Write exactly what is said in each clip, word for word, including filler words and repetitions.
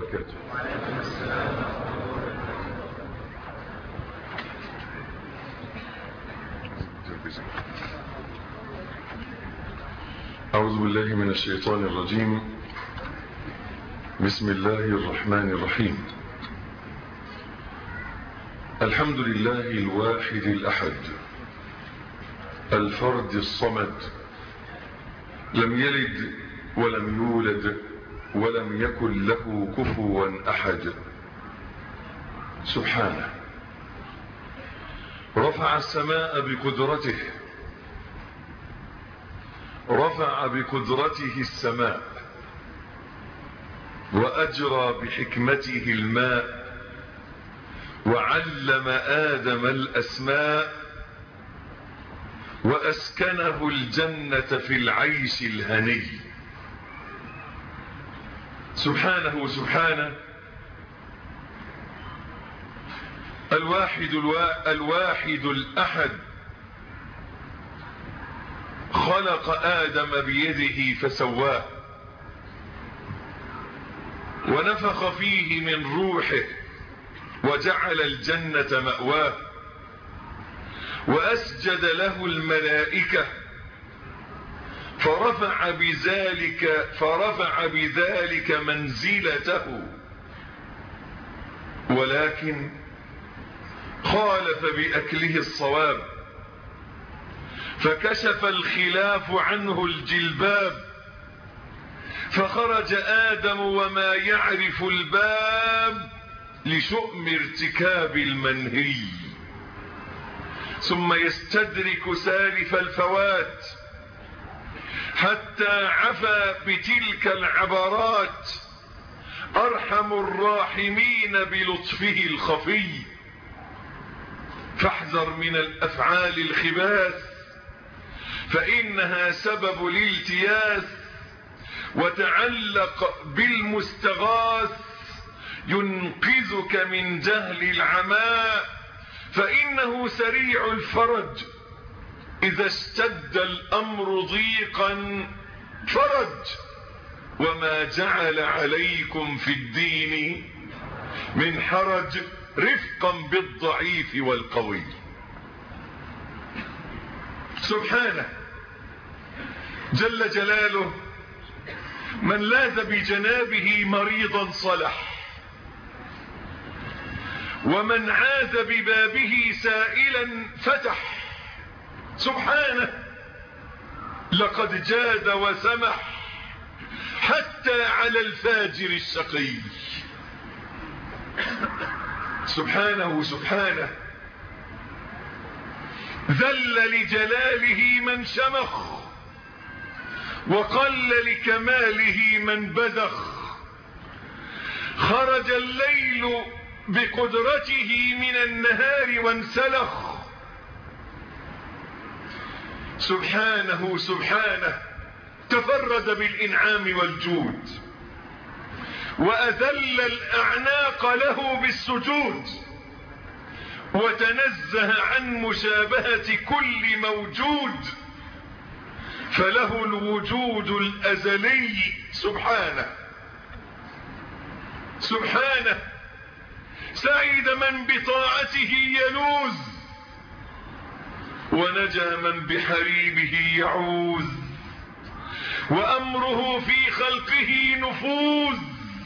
وبركاته. أعوذ بالله من الشيطان الرجيم. بسم الله الرحمن الرحيم. الحمد لله الواحد الأحد الفرد الصمد، لم يلد ولم يولد ولم يكن له كفوا أحد. سبحانه رفع السماء بقدرته، رفع بقدرته السماء، وأجرى بحكمته الماء، وعلم آدم الأسماء، وأسكنه الجنة في العيش الهني. سبحانه سبحانه الواحد الوا... الواحد الأحد خلق آدم بيده فسواه، ونفخ فيه من روحه وجعل الجنة مأواه، وأسجد له الملائكة فرفع بذلك فرفع بذلك منزلته، ولكن خالف بأكله الصواب، فكشف الخلاف عنه الجلباب، فخرج آدم وما يعرف الباب لشؤم ارتكاب المنهي، ثم يستدرك سالف الفوات حتى عفا بتلك العبرات أرحم الراحمين بلطفه الخفي. فاحذر من الأفعال الخباث فإنها سبب الالتياس، وتعلق بالمستغاث ينقذك من جهل العماء، فإنه سريع الفرج، إذا اشتد الأمر ضيقا فرج، وما جعل عليكم في الدين من حرج، رفقا بالضعيف والقوي. سبحانه جل جلاله من لاذ بجنابه مريضا صلح، ومن عاذ ببابه سائلا فتح. سبحانه لقد جاد وسمح حتى على الفاجر الشقي. سبحانه سبحانه ذل لجلاله من شمخ، وقل لكماله من بذخ. خرج الليل بقدرته من النهار وانسلخ. سبحانه سبحانه تفرد بالإنعام والجود، وأذل الأعناق له بالسجود، وتنزه عن مشابهة كل موجود، فله الوجود الأزلي. سبحانه سبحانه سعيد من بطاعته يلوذ، ونجا من بحريبه يعوذ، وأمره في خلقه نفوذ،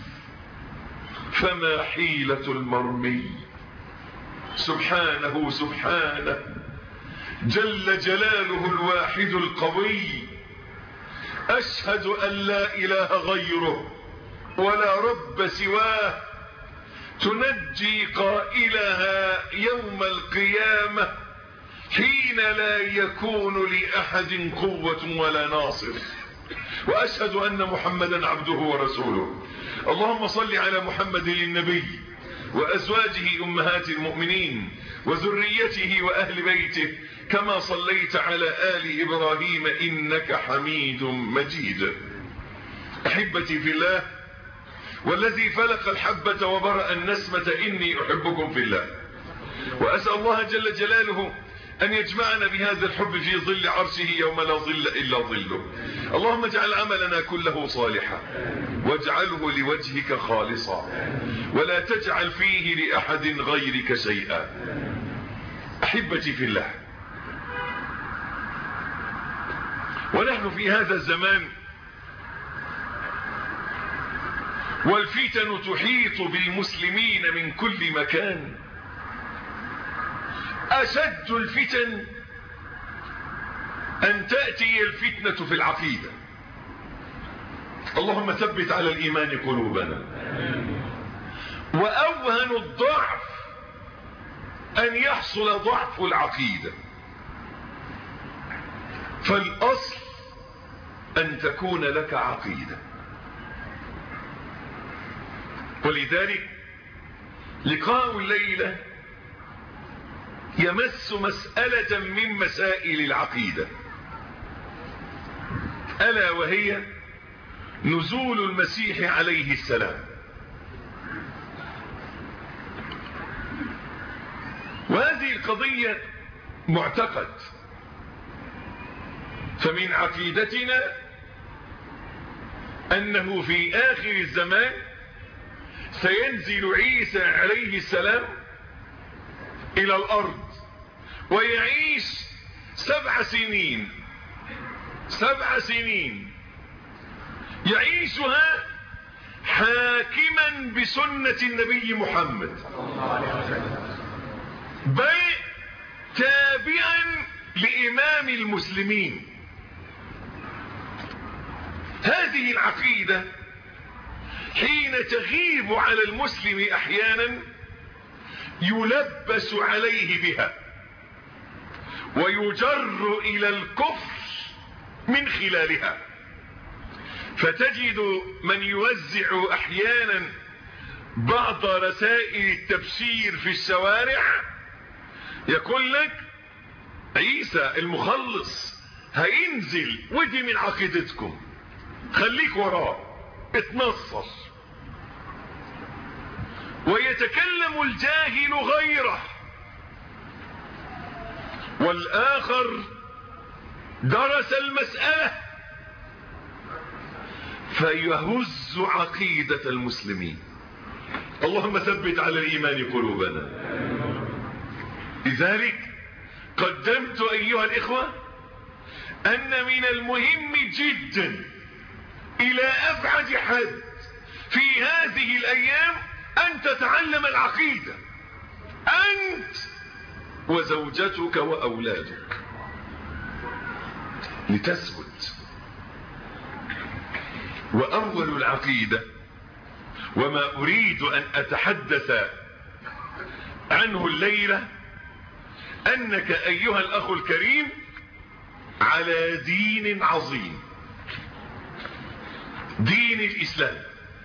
فما حيلة المرمي. سبحانه سبحانه جل جلاله الواحد القوي. أشهد أن لا إله غيره ولا رب سواه، تنجي قائلها يوم القيامة حين لا يكون لأحد قوة ولا ناصر. وأشهد أن محمدا عبده ورسوله. اللهم صل على محمد النبي وأزواجه أمهات المؤمنين وذريته وأهل بيته، كما صليت على آل إبراهيم إنك حميد مجيد. أحبتي في الله، والذي فلق الحبة وبرأ النسمة إني أحبكم في الله، وأسأل الله جل جلاله أن يجمعنا بهذا الحب في ظل عرشه يوم لا ظل إلا ظله. اللهم اجعل عملنا كله صالحا واجعله لوجهك خالصا ولا تجعل فيه لأحد غيرك شيئا. أحبتي في الله، ونحن في هذا الزمان والفتن تحيط بالمسلمين من كل مكان. أشد الفتن أن تأتي الفتنة في العقيدة. اللهم ثبت على الإيمان قلوبنا. وأوهن الضعف أن يحصل ضعف العقيدة، فالأصل أن تكون لك عقيدة. ولذلك لقاء الليلة يمس مسألة من مسائل العقيدة، ألا وهي نزول المسيح عليه السلام. وهذه القضية معتقد، فمن عقيدتنا أنه في آخر الزمان سينزل عيسى عليه السلام إلى الأرض ويعيش سبع سنين سبع سنين يعيشها حاكما بسنة النبي محمد، بل تابعا لإمام المسلمين. هذه العقيدة حين تغيب على المسلم أحيانا يلبس عليه بها ويجر إلى الكفر من خلالها. فتجد من يوزع أحيانا بعض رسائل التبشير في الشوارع يقول لك عيسى المخلص هينزل، ودي من عقيدتكم، خليك وراه، اتنصر. ويتكلم الجاهل غيره، والآخر درس المسألة فيهز عقيدة المسلمين. اللهم ثبت على الإيمان قلوبنا. لذلك قدمت أيها الإخوة أن من المهم جدا إلى أبعد حد في هذه الأيام أن تتعلم العقيدة أنت وزوجتك وأولادك لتثبت. وأول العقيدة، وما أريد أن أتحدث عنه الليلة، أنك أيها الأخ الكريم على دين عظيم، دين الإسلام.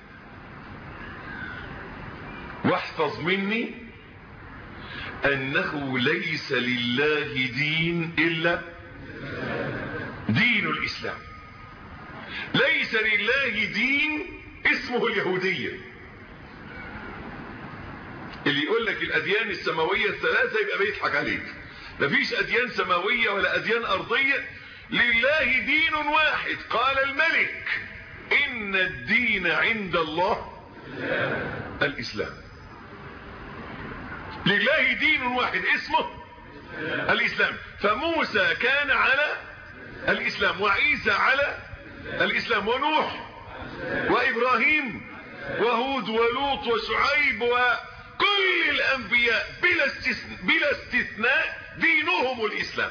واحفظ مني أنه ليس لله دين إلا دين الإسلام. ليس لله دين اسمه اليهودية. اللي يقول لك الأديان السماوية الثلاثة يبقى بيضحك عليك. مفيش أديان سماوية ولا أديان أرضية، لله دين واحد. قال الملك إن الدين عند الله الإسلام. لله دين واحد اسمه الإسلام. فموسى كان على الإسلام، وعيسى على الإسلام، ونوح وإبراهيم وهود ولوط وشعيب وكل الأنبياء بلا استثناء, بلا استثناء دينهم الإسلام.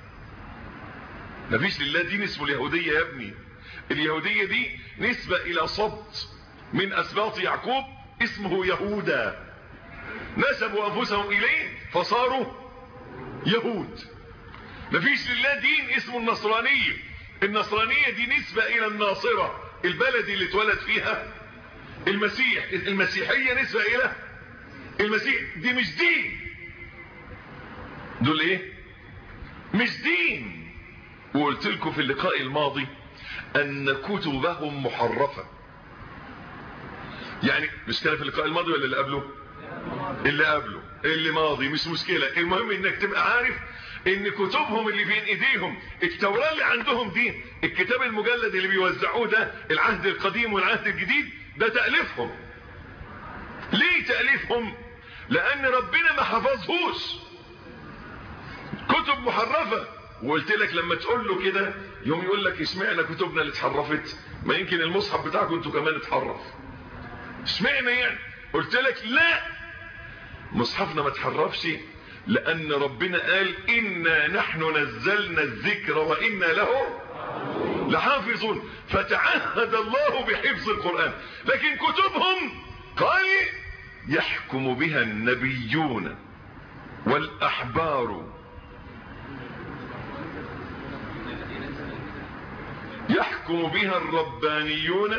مفيش لله دين اسمه اليهودية يا ابني. اليهودية دي نسبة إلى صبت من أسباط يعقوب اسمه يهودا، نسبوا أنفسهم إليه فصاروا يهود. مفيش لله دين اسمه النصرانية. النصرانية دي نسبة إلى الناصرة، البلد اللي اتولد فيها المسيح. المسيحية نسبة إلى المسيح. دي مش دين. دول ايه؟ مش دين. وقلت لكم في اللقاء الماضي أن كتبهم محرفة. يعني مش كان في اللقاء الماضي ولا اللي قبله؟ اللي قبله اللي ماضي مش مشكلة. المهم انك تبقى عارف ان كتبهم اللي بين ايديهم التوراة اللي عندهم دي الكتاب المجلد اللي بيوزعوه ده العهد القديم والعهد الجديد ده تأليفهم. ليه تأليفهم؟ لان ربنا ما حفظهوش، كتب محرفة. وقلت لك لما تقول له كده يوم يقول لك اشمعنى كتبنا اللي اتحرفت؟ ما يمكن المصحف بتاعكم انتوا كمان اتحرف، اشمعنى يعني؟ قلت لك لا، مصحفنا ما اتحرفش لان ربنا قال انا نحن نزلنا الذكر وانا له لحافظون، فتعهد الله بحفظ القرآن. لكن كتبهم قال يحكم بها النبيون والاحبار يحكم بها الربانيون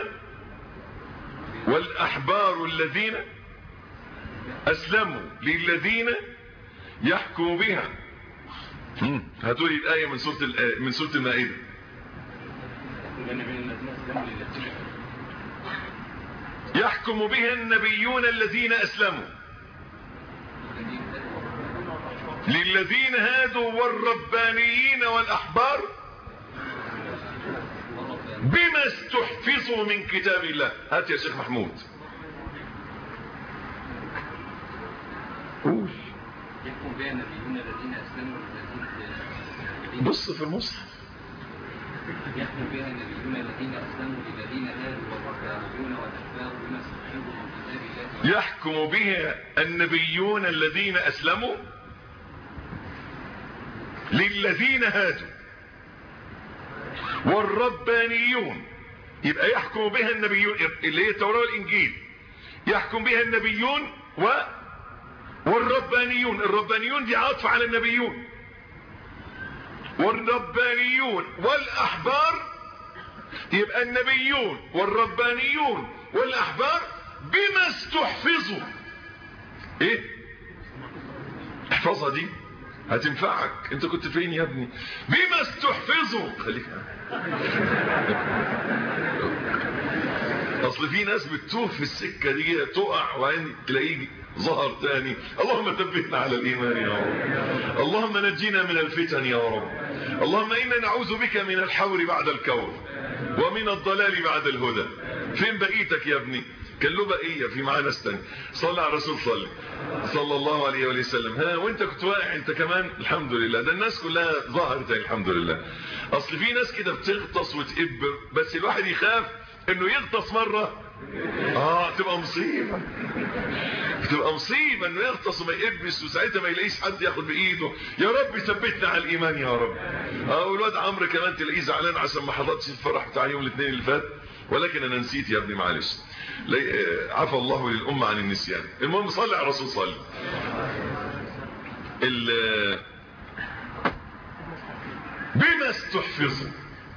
والاحبار الذين اسلموا للذين يحكم بها. هاتوا لي الايه من سوره من سوره المائده. يحكم بها النبيون الذين اسلموا للذين هادوا والربانيين والاحبار بما استحفظوا من كتاب الله. هات يا شيخ محمود. قول. يحكم بها النبيون الذين اسلموا للذين بص في المصحف. يحكم بها النبيون الذين اسلموا للذين هادوا والربانيون والاحبار بما استحفظوا من كتاب الله. يحكم بها النبيون الذين اسلموا للذين هادوا والربانيون. يبقى يحكم بها النبيون اللي هي التوراة والإنجيل، يحكم بها النبيون و والربانيون. الربانيون دي عاطفة على النبيون. والربانيون والأحبار، يبقى النبيون والربانيون والأحبار بما استحفظوا. ايه احفظها دي هتنفعك. انت كنت فين يا ابني؟ بما استحفظوا. خليك اصل في ناس بتتوه في السكه دي، تقع وعين تلاقيه ظهر تاني. اللهم ثبتنا على الايمان يا رب، اللهم نجينا من الفتن يا رب، اللهم انا نعوذ بك من الحور بعد الكور ومن الضلال بعد الهدى. فين بقيتك يا ابني؟ كان له بقيه في معانا استنى. صلى على الرسول صلى صلى الله عليه وآله وسلم. ها وانت كنت واقع انت كمان؟ الحمد لله، ده الناس كلها ظهرت الحمد لله. اصل في ناس كده بتغطس وتقبر، بس الواحد يخاف انه يغطس مره اه تبقى مصيبه، بتبقى مصيبه انه يغطس وما يقبس، وساعتها ما يلاقيش حد ياخد بايده. يا رب ثبتنا على الايمان يا رب. اه والواد عمرو كمان تلاقيه زعلان عشان ما حضرتش الفرح بتاع يوم الاثنين اللي فات، ولكن انا نسيت يا ابني معلش. عفى الله للامه عن النسيان. المهم صلي على الرسول صلي. بما استحفظوا،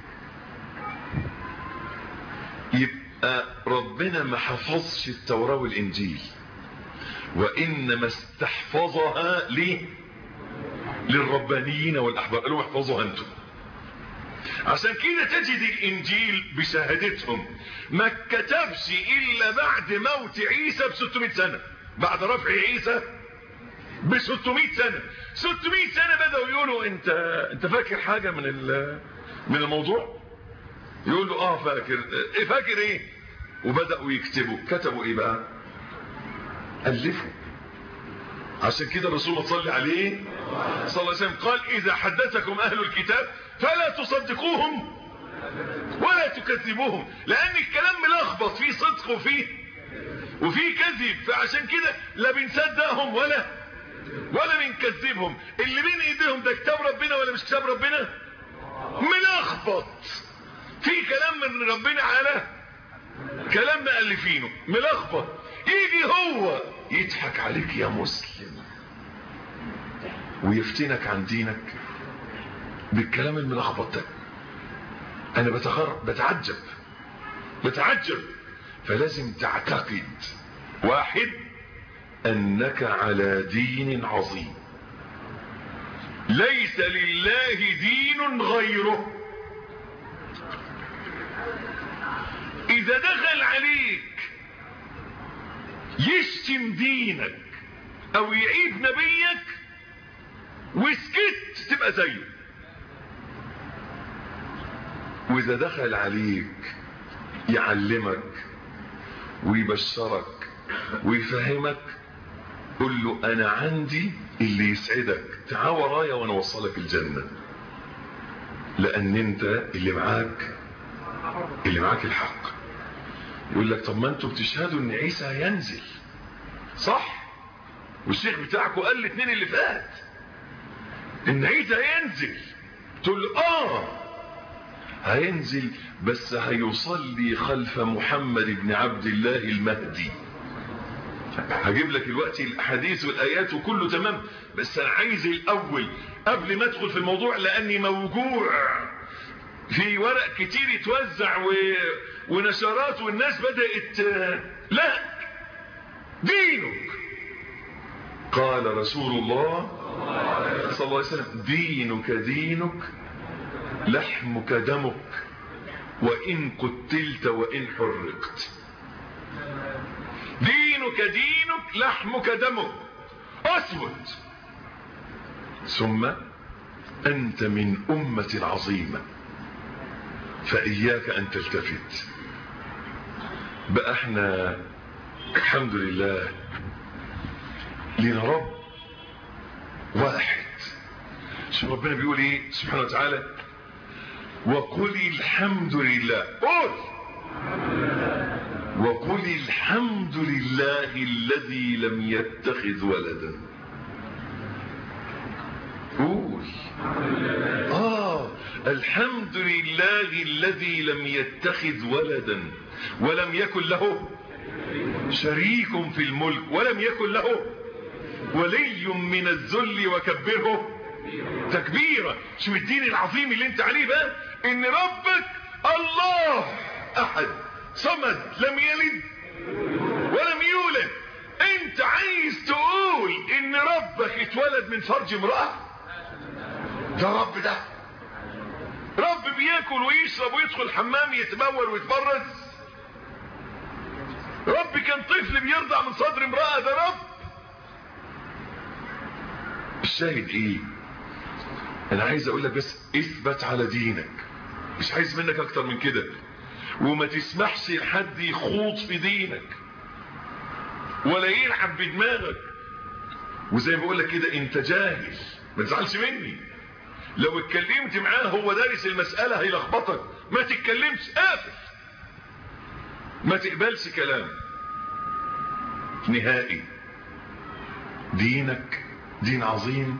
يبقى ربنا ما حفظش التوراة والإنجيل، وإنما استحفظها ليه؟ للربانيين والأحبار. قالوا احفظوها أنتم. عشان كده تجد الإنجيل بشهادتهم ما كتبش إلا بعد موت عيسى بستمائة سنة، بعد رفع عيسى بستمائة سنة. ستمائة سنة بدأوا يقولوا انت انت فاكر حاجة من من الموضوع؟ يقول له اه فاكر. ايه فاكر ايه؟ وبدأوا يكتبوا. كتبوا ايه بقى؟ ألفوا. عشان كده الرسول صلى عليه صلى الله عليه وسلم قال اذا حدثكم اهل الكتاب فلا تصدقوهم ولا تكذبوهم، لان الكلام ملخبط، فيه صدق وفيه وفيه كذب. فعشان كده لا بنصدقهم ولا ولا بنكذبهم. اللي بين ايديهم ده كتاب ربنا ولا مش كتاب ربنا؟ ملخبط، في كلام من ربنا على كلام مؤلفينه، ملخبط. يجي هو يضحك عليك يا مسلم ويفتنك عن دينك بالكلام الملخبط ده. انا بتخر بتعجب بتعجب. فلازم تعتقد واحد انك على دين عظيم ليس لله دين غيره. اذا دخل عليك يشتم دينك او يعيب نبيك وسكت تبقى زيه. واذا دخل عليك يعلمك ويبشرك ويفهمك قل له انا عندي اللي يسعدك، تعال ورايا وانا اوصلك الجنة، لان انت اللي معاك اللي معاك الحق. يقول لك طب ما انتوا بتشهدوا ان عيسى هينزل صح، والشيخ بتاعكم قال الاثنين اللي فات ان عيسى هينزل، تقول له اه هينزل بس هيصلي خلف محمد بن عبد الله المهدي. هجيب لك الوقت الاحاديث والايات وكله تمام، بس انا عايز الاول قبل ما ادخل في الموضوع، لاني موجوع في ورق كتير يتوزع و... ونشرات والناس بدأت لا دينك قال رسول الله صلى الله عليه وسلم دينك دينك لحمك دمك وإن قتلت وإن حرقت. دينك دينك لحمك دمك أسود. ثم أنت من أمة عظيمة فإياك أن تلتفت. بقى احنا الحمد لله لنا رب واحد. شوف ربنا بيقول ايه سبحانه وتعالى وقل الحمد لله، قل وقل الحمد لله الذي لم يتخذ ولدا. قول آه الحمد لله الذي لم يتخذ ولدا ولم يكن له شريك في الملك ولم يكن له ولي من الذل وكبره تكبيرا. شو الدين العظيم اللي انت عليه بقى، ان ربك الله احد صمد لم يلد ولم يولد. انت عايز تقول ان ربك اتولد من فرج امرأة؟ ده رب ده رب بياكل ويشرب ويدخل الحمام يتبول ويتبرز؟ رب كان طفل بيرضع من صدر امرأة؟ ده رب. الشاهد ايه؟ انا عايز اقول لك بس اثبت على دينك، مش عايز منك اكتر من كده، وما تسمحش لحد يخوض في دينك ولا يلعب بدماغك. وزي ما بقول لك كده انت جاهل ما تزعلش مني، لو اتكلمت معاه هو دارس المسألة هيلخبطك، ما تتكلمش، قافل، ما تقبلش كلام نهائي. دينك دين عظيم،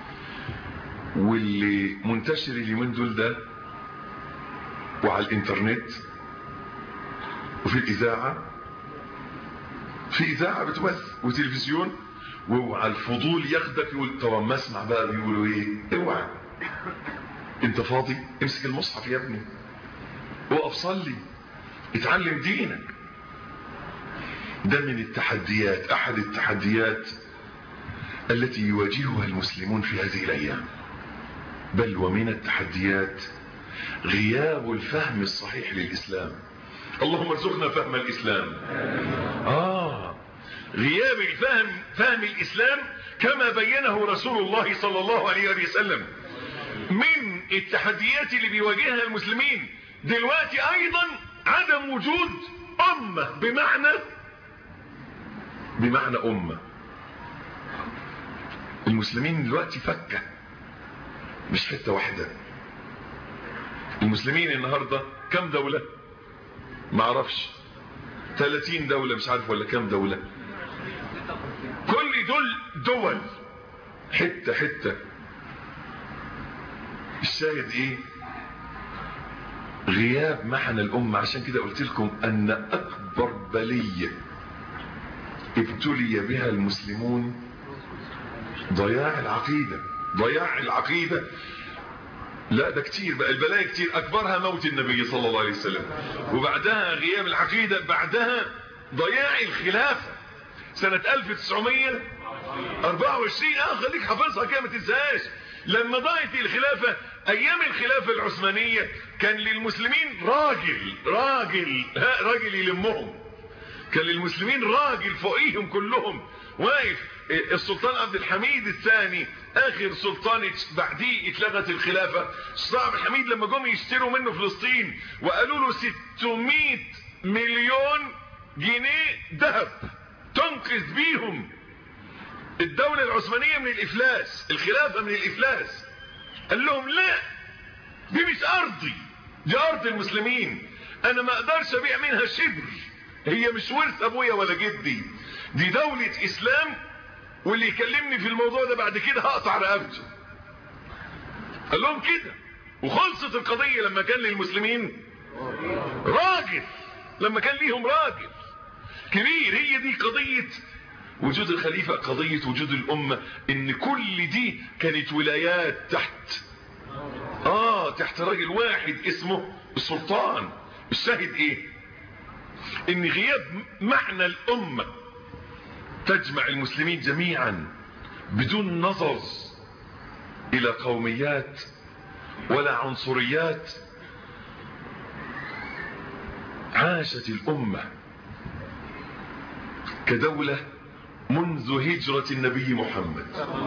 واللي منتشر اليومين دول ده وعلى الانترنت وفي الاذاعه، في اذاعه بتبث وتلفزيون، وعلى الفضول ياخدك يقول طب ما اسمع بقى بيقولوا ايه. اوعى، انت فاضي امسك المصحف يا ابني، وقف صلي، اتعلم دينك. ده من التحديات، احد التحديات التي يواجهها المسلمون في هذه الايام. بل ومن التحديات غياب الفهم الصحيح للإسلام. اللهم ارزقنا فهم الإسلام. آه غياب الفهم فهم الإسلام كما بينه رسول الله صلى الله عليه وسلم. من التحديات اللي بيواجهها المسلمين دلوقتي أيضا عدم وجود أمة، بمعنى بمعنى أمة. المسلمين دلوقتي فكة، مش حتة واحدة. المسلمين النهاردة كم دولة؟ ما اعرفش، ثلاثين دولة مش عارف ولا كم دولة. كل دول دول حتة حتة. الشاهد ايه؟ غياب معنى الأمة. عشان كده قلت لكم أن أكبر بلية ابتلي بها المسلمون ضياع العقيدة. ضياع العقيدة لا ده كتير بقى، البلايا كتير. أكبرها موت النبي صلى الله عليه وسلم، وبعدها غياب العقيدة، بعدها ضياع الخلافة سنة ألف وتسعمية وأربعة وعشرين. اه خليك حافظها كده ما تنساهاش. لما ضاعت الخلافة ايام الخلافة العثمانية كان للمسلمين راجل راجل ها راجل يلمهم، كان للمسلمين راجل فوقيهم كلهم واقف. السلطان عبد الحميد الثاني اخر سلطان بعديه اتلغت الخلافة، السلطان عبد الحميد لما جم يشتروا منه فلسطين وقالوا له ستمائة مليون جنيه ذهب تنقذ بيهم الدولة العثمانية من الافلاس، الخلافة من الافلاس، قال لهم لا، دي مش ارضي، دي ارض المسلمين، انا ما اقدرش ابيع منها شبر، هي مش ورث ابويا ولا جدي، دي دولة اسلام، واللي يكلمني في الموضوع ده بعد كده هقطع رقبته. قال لهم كده وخلصت القضية لما كان للمسلمين راجل، لما كان ليهم راجل كبير. هي دي قضية وجود الخليفة، قضية وجود الامة، ان كل دي كانت ولايات تحت اه تحت راجل واحد اسمه السلطان. الشاهد ايه؟ ان غياب معنى الامة تجمع المسلمين جميعا بدون نظر الى قوميات ولا عنصريات. عاشت الامة كدولة منذ هجرة النبي محمد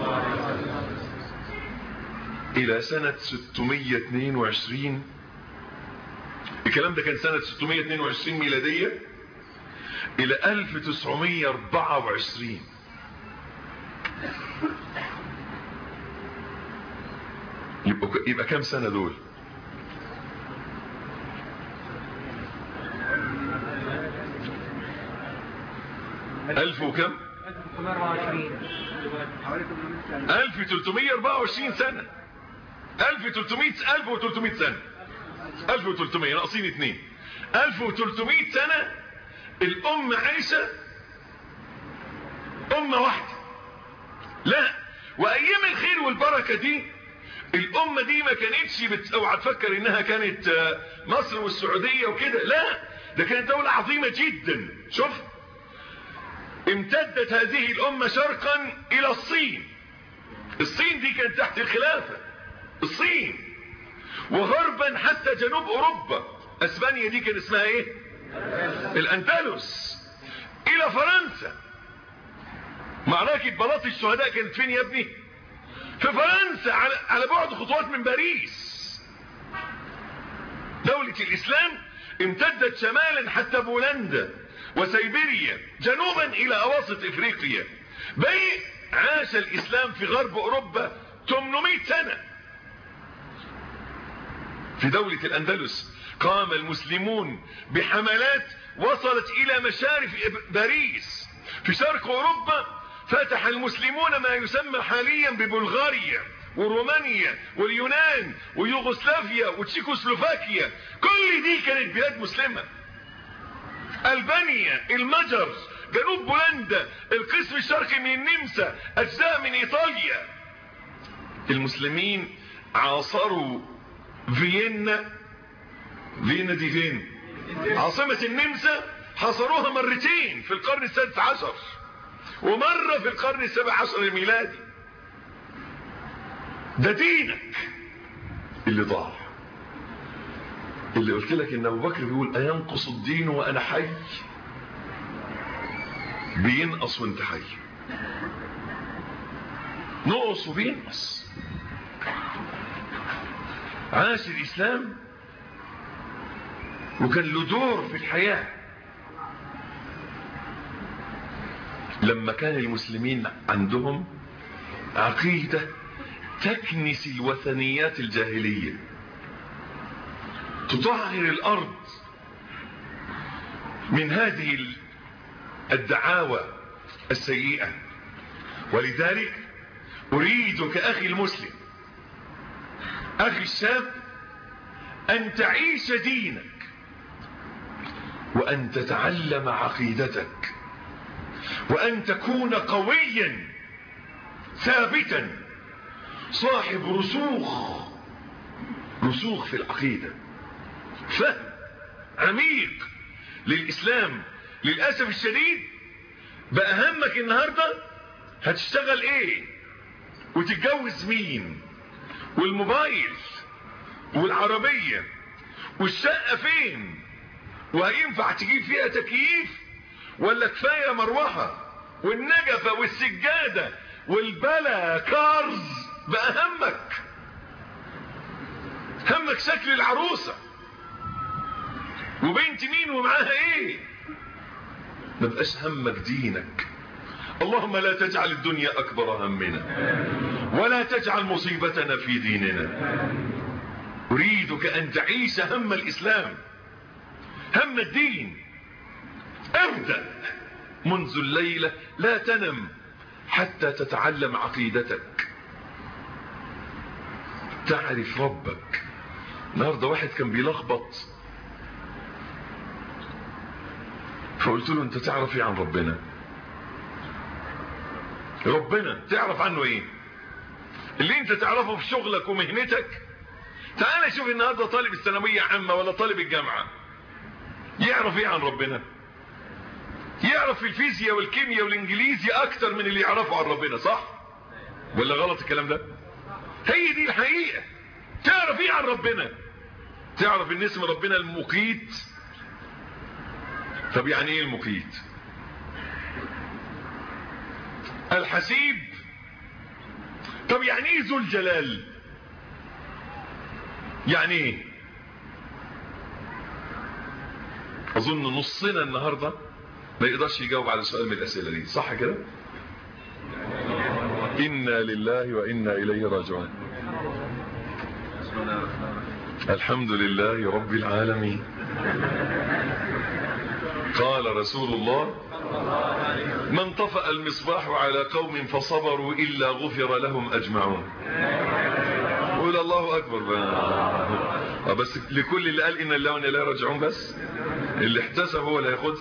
الى سنة ستمائة واثنين وعشرين. الكلام ده كان سنة ستمائة واثنين وعشرين ميلادية الى الف وتسعمائة واربعة وعشرين. يبقى, يبقى كام سنة دول؟ الف وكم؟ الف وثلاثمائة واربعة وعشرين سنة. الف وثلاثمائة الف وثلاثمائة سنة. الف وثلاثمائة ناقصين اتنين. الف وثلاثمائة سنة الأمة عايشة أمة واحدة. لا، وأيام الخير والبركة دي الأمة دي ما كانتش بت... اوعى تفكر إنها كانت مصر والسعودية وكده، لا، ده كانت دولة عظيمة جدا. شوف، امتدت هذه الأمة شرقا إلى الصين. الصين دي كانت تحت الخلافة، الصين، وغربا حتى جنوب أوروبا. أسبانيا دي كان اسمها إيه؟ الأندلس. إلى فرنسا. معركة بلاط الشهداء كانت فين يا ابني؟ في فرنسا، على, على بعد خطوات من باريس. دولة الإسلام امتدت شمالا حتى بولندا وسيبيريا، جنوبا إلى أواسط إفريقيا. بي عاش الإسلام في غرب أوروبا ثمانمائة سنة. في دولة الأندلس قام المسلمون بحملات وصلت إلى مشارف باريس. في شرق أوروبا فتح المسلمون ما يسمى حاليا ببلغاريا ورومانيا واليونان ويوغوسلافيا وتشيكوسلوفاكيا. كل دي كانت بلاد مسلمة. ألبانيا، المجر، جنوب بولندا، القسم الشرقي من النمسا، أجزاء من إيطاليا. المسلمين عاصروا فيينا. فيينا دي فين؟ عاصمة النمسا. حاصروها مرتين في القرن السادس عشر ومرة في القرن السابع عشر الميلادي. ده دينك اللي ضاع، اللي قلت لك ان ابو بكر بيقول اينقص الدين وانا حي؟ بينقص وانت حي. نقص وبينقص. عاش الاسلام وكان له دور في الحياة. لما كان المسلمين عندهم عقيدة تكنس الوثنيات الجاهلية، تطهر الأرض من هذه الدعاوى السيئة. ولذلك أريدك أخي المسلم، أخي الشاب، أن تعيش دينك وأن تتعلم عقيدتك وأن تكون قويا ثابتا صاحب رسوخ رسوخ في العقيدة، فهم عميق للإسلام. للأسف الشديد بقى همك النهاردة هتشتغل ايه وتتجوز مين والموبايل والعربية والشقة فين وهينفع تجيب فيها تكييف ولا كفاية مروحة والنجفة والسجادة والبلا كارز بقى همك همك شكل العروسة وبنت مين ومعاها ايه. ما بقاش همك دينك. اللهم لا تجعل الدنيا اكبر همنا ولا تجعل مصيبتنا في ديننا. اريدك ان تعيش هم الاسلام هم الدين. ابدأ منذ الليلة لا تنم حتى تتعلم عقيدتك تعرف ربك. النهارده واحد كان بيلخبط فقلت له انت تعرف ايه عن ربنا؟ ربنا تعرف عنه ايه؟ اللي انت تعرفه في شغلك ومهنتك. تعال شوف النهارده طالب الثانويه عامه ولا طالب الجامعه يعرف ايه عن ربنا؟ يعرف في الفيزياء والكيمياء والانجليزي اكتر من اللي يعرفه عن ربنا، صح ولا غلط الكلام ده؟ هي دي الحقيقه. تعرف ايه عن ربنا؟ تعرف ان اسم ربنا المقيت. طب يعني ايه المقيت؟ الحسيب. طب يعني ايه ذو الجلال؟ يعني ايه؟ اظن نصنا النهارده ما يقدرش يجاوب على سؤال من الاسئله دي، صح كده؟ انا لله وانا اليه راجعون. الحمد لله رب العالمين. قال رسول الله من طفأ المصباح على قوم فصبروا إلا غفر لهم أجمعون. قول الله أكبر بقى. بس لكل اللي قال إن الله وإنا إليه راجعون بس اللي احتسب هو اللي هياخد.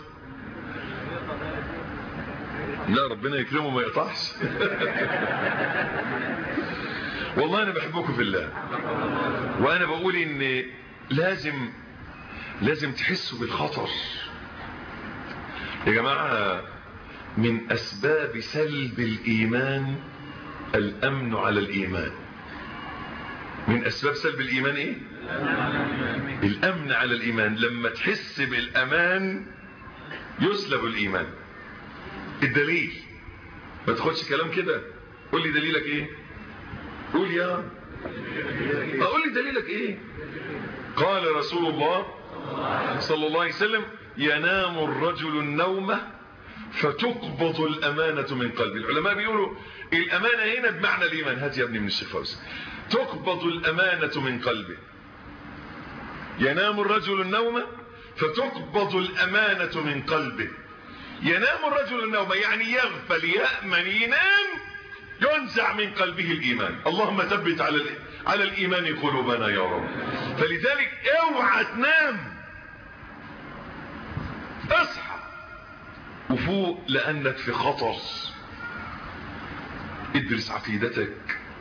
لا ربنا يكرمه ما يقطعش. والله أنا بحبكم في الله وأنا بقول إن لازم لازم تحسوا بالخطر يا جماعة. من أسباب سلب الإيمان الأمن على الإيمان. من أسباب سلب الإيمان إيه؟ الأمن على الإيمان. لما تحس بالأمان يسلب الإيمان. الدليل ما تاخدش كلام كده. قول لي دليلك إيه؟ قول يا أقول لي دليلك إيه؟ قال رسول الله صلى الله عليه وسلم ينام الرجل النوم فتقبض الأمانة من قلبه. العلماء بيقولوا الأمانة هنا بمعنى الإيمان. هات يا ابني من الشيخ فوزي. تقبض الأمانة من قلبه. ينام الرجل النوم فتقبض الأمانة من قلبه. ينام الرجل النوم يعني يغفل يأمن ينام ينزع من قلبه الإيمان. اللهم ثبت على على الإيمان قلوبنا يا رب. فلذلك اوعى تنام. اصحى وفوق لأنك في خطر. ادرس عقيدتك.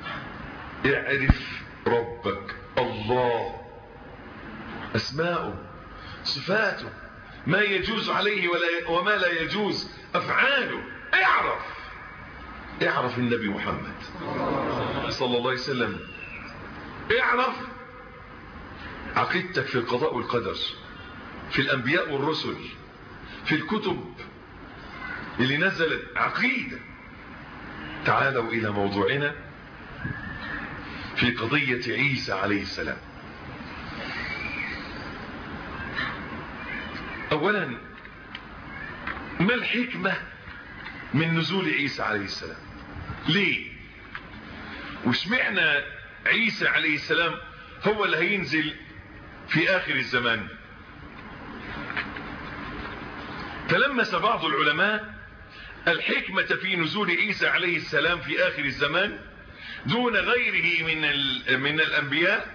اعرف ربك الله اسماؤه صفاته ما يجوز عليه ولا وما لا يجوز افعاله. اعرف اعرف النبي محمد صلى الله عليه وسلم. اعرف عقيدتك في القضاء والقدر في الانبياء والرسل في الكتب اللي نزلت عقيدة. تعالوا الى موضوعنا في قضية عيسى عليه السلام. اولا ما الحكمة من نزول عيسى عليه السلام؟ ليه وش معنى عيسى عليه السلام هو اللي هينزل في اخر الزمان؟ تلمس بعض العلماء الحكمة في نزول عيسى عليه السلام في اخر الزمان دون غيره من من الانبياء،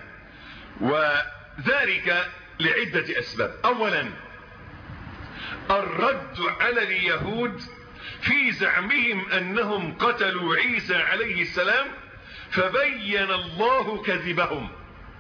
وذلك لعدة اسباب. اولا الرد على اليهود في زعمهم انهم قتلوا عيسى عليه السلام فبين الله كذبهم.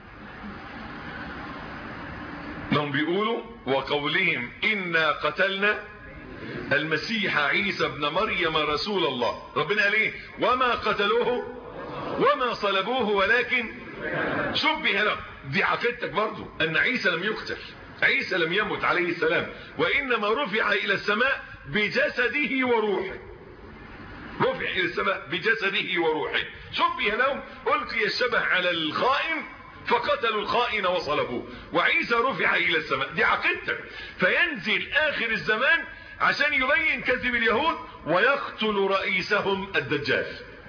هم بيقولوا وقولهم إنا قتلنا المسيح عيسى ابن مريم رسول الله. ربنا قال ايه؟ وما قتلوه وما صلبوه ولكن شبه له. دي عقيدتك برضو ان عيسى لم يقتل. عيسى لم يمت عليه السلام، وإنما رفع إلى السماء بجسده وروحه. رفع إلى السماء بجسده وروحه. شبه لهم، ألقي الشبه على الخائن فقتلوا الخائن وصلبوه، وعيسى رفع إلى السماء. دي عقيدتك. فينزل آخر الزمان عشان يبين كذب اليهود ويقتل رئيسهم الدجال.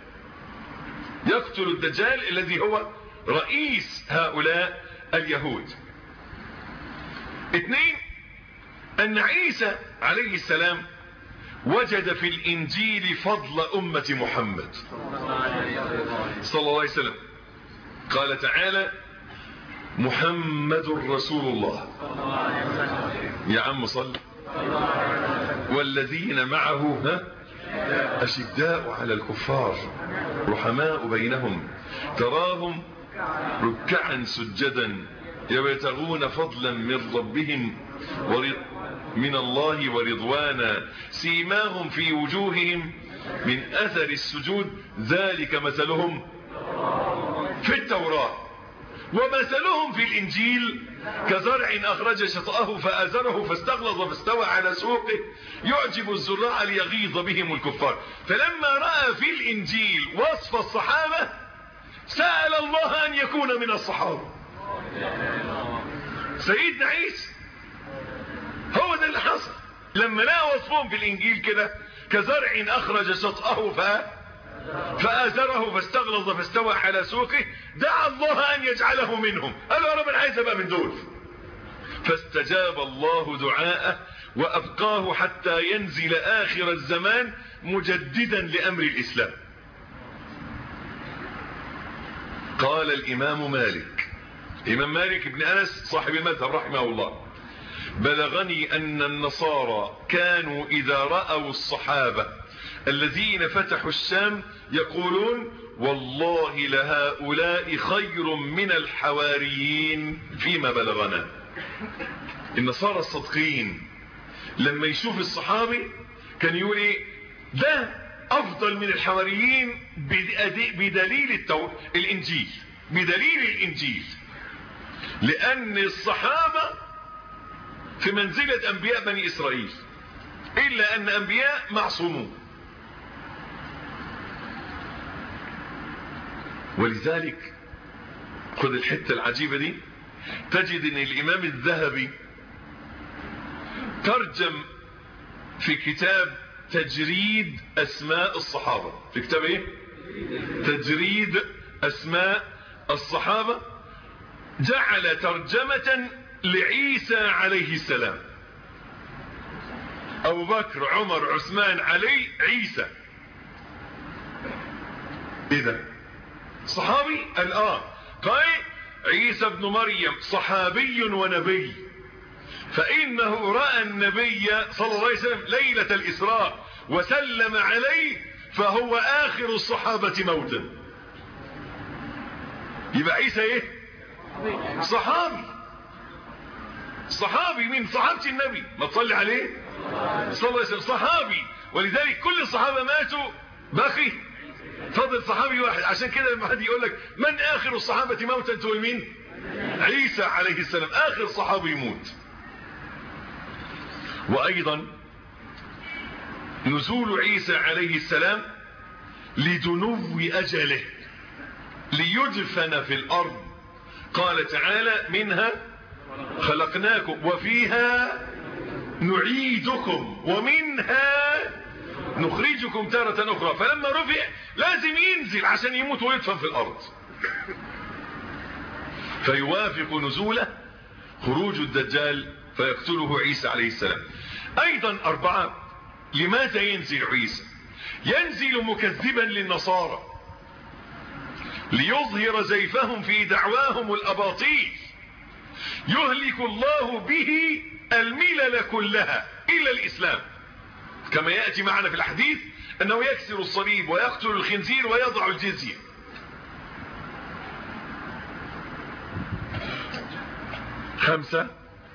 يقتل الدجال الذي هو رئيس هؤلاء اليهود. اثنين، أن عيسى عليه السلام وجد في الإنجيل فضل أمة محمد صلى الله عليه وسلم. قال تعالى: محمد رسول الله. يا عم صل. والذين معه ها أشداء على الكفار رحماء بينهم تراهم ركعا سجدا يبتغون فضلا من ربهم من الله ورضوانا سيماهم في وجوههم من أثر السجود ذلك مثلهم في التوراة ومثلهم في الإنجيل كزرع أخرج شطأه فآزره فاستغلظ فاستوى على سوقه يعجب الزراع ليغيظ بهم الكفار. فلما رأى في الإنجيل وصف الصحابة سأل الله أن يكون من الصحابة. سيدنا عيسى هو ده اللي حصل لما لقى وصفهم في الإنجيل كده كزرع أخرج شطأه فآزره فاستغلظ فاستوى على سوقه دعا الله أن يجعله منهم. قال يا رب أنا عايز أبقى من دول. فاستجاب الله دعاءه وأبقاه حتى ينزل آخر الزمان مجددا لأمر الإسلام. قال الإمام مالك، الإمام مالك بن أنس صاحب المذهب رحمه الله: بلغني أن النصارى كانوا إذا رأوا الصحابة الذين فتحوا الشام يقولون والله لهؤلاء خير من الحواريين فيما بلغنا. النصارى الصدقين لما يشوف الصحابي كان يقول ايه؟ ده افضل من الحواريين بدليل التو... الانجيل بدليل الانجيل لان الصحابة في منزلة انبياء بني اسرائيل الا ان انبياء معصومون. ولذلك خذ الحتة العجيبة دي، تجد ان الامام الذهبي ترجم في كتاب تجريد اسماء الصحابة، في كتاب ايه؟ تجريد اسماء الصحابة، جعل ترجمة لعيسى عليه السلام: ابو بكر عمر عثمان علي عيسى. ايه ده؟ صحابي؟ قال اه. قال عيسى ابن مريم صحابي ونبي، فإنه رأى النبي صلى الله عليه وسلم ليلة الإسراء وسلم عليه فهو آخر الصحابة موتا. يبقى عيسى ايه؟ صحابي. صحابي من صحابة النبي، ما تصلي عليه صلى الله عليه وسلم، صحابي. ولذلك كل الصحابة ماتوا بقي فضل صحابي واحد. عشان كده لما حد يقول لك من آخر الصحابة موتا تقول مين؟ عيسى عليه السلام آخر صحابي يموت. وأيضا نزول عيسى عليه السلام لدنو أجله ليدفن في الأرض. قال تعالى: منها خلقناكم وفيها نعيدكم ومنها نخرجكم تارة أخرى. فلما رفع لازم ينزل عشان يموت ويدفن في الأرض. فيوافق نزوله خروج الدجال فيقتله عيسى عليه السلام. أيضا أربعة، لماذا ينزل عيسى؟ ينزل مكذبا للنصارى ليظهر زيفهم في دعواهم الأباطيل، يهلك الله به الملل كلها إلا الإسلام، كما يأتي معنا في الحديث أنه يكسر الصليب ويقتل الخنزير ويضع الجزية. خمسة،